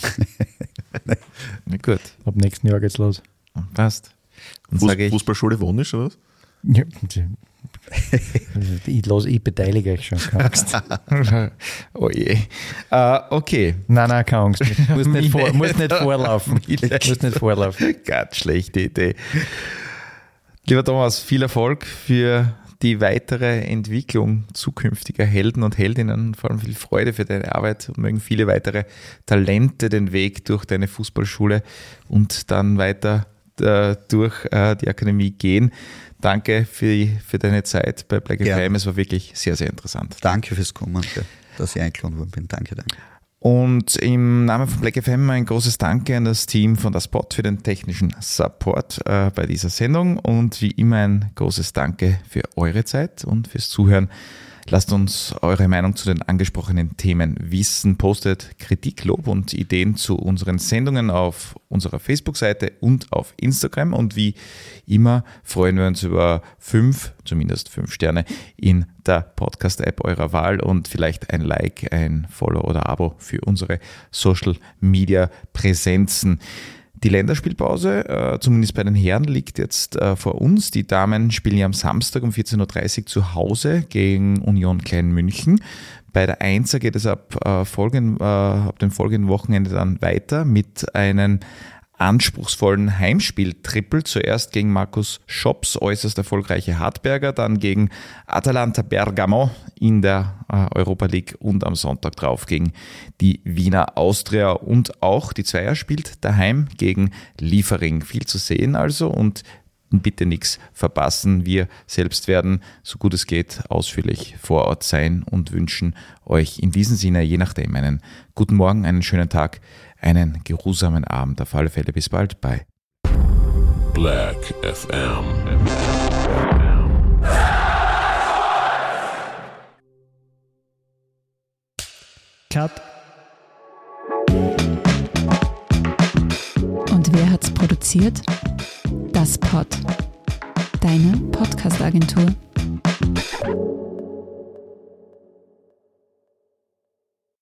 Na gut. Ab nächsten Jahr geht's los. Passt. Und Fuß, ich, Fußballschule Wonisch, oder was? Ja, ich, los, ich beteilige euch schon. Keine Angst. Oh je. Uh, okay. Nein, nein, keine Angst. Du musst nicht, vor, musst nicht vorlaufen. Du musst nicht vorlaufen. Ganz schlechte Idee. Lieber Thomas, viel Erfolg für die weitere Entwicklung zukünftiger Helden und Heldinnen, vor allem viel Freude für deine Arbeit und mögen viele weitere Talente den Weg durch deine Fußballschule und dann weiter äh, durch äh, die Akademie gehen. Danke für, für deine Zeit bei Black F M. Es war wirklich sehr, sehr interessant. Danke fürs Kommen, dass ich eingeladen worden bin. Danke, danke. Und im Namen von Black F M ein großes Danke an das Team von der Spot für den technischen Support äh, bei dieser Sendung und wie immer ein großes Danke für eure Zeit und fürs Zuhören. Lasst uns eure Meinung zu den angesprochenen Themen wissen. Postet Kritik, Lob und Ideen zu unseren Sendungen auf unserer Facebook-Seite und auf Instagram. Und wie immer freuen wir uns über fünf, zumindest fünf Sterne in der Podcast-App eurer Wahl und vielleicht ein Like, ein Follow oder Abo für unsere Social-Media-Präsenzen. Die Länderspielpause, äh, zumindest bei den Herren, liegt jetzt äh, vor uns. Die Damen spielen ja am Samstag um vierzehn Uhr dreißig zu Hause gegen Union Klein-München. Bei der Einser geht es ab, äh, folgend, äh, ab dem folgenden Wochenende dann weiter mit einem anspruchsvollen Heimspiel-Triple. Zuerst gegen Markus Schops, äußerst erfolgreiche Hartberger, dann gegen Atalanta Bergamo in der äh, Europa League und am Sonntag drauf gegen die Wiener Austria. Und auch die Zweier spielt daheim gegen Liefering. Viel zu sehen also und bitte nichts verpassen. Wir selbst werden, so gut es geht, ausführlich vor Ort sein und wünschen euch in diesem Sinne, je nachdem, einen guten Morgen, einen schönen Tag, einen geruhsamen Abend. Auf alle Fälle bis bald bei Black F M. Cut. Und wer hat's produziert? Das Pod. Deine Podcast-Agentur.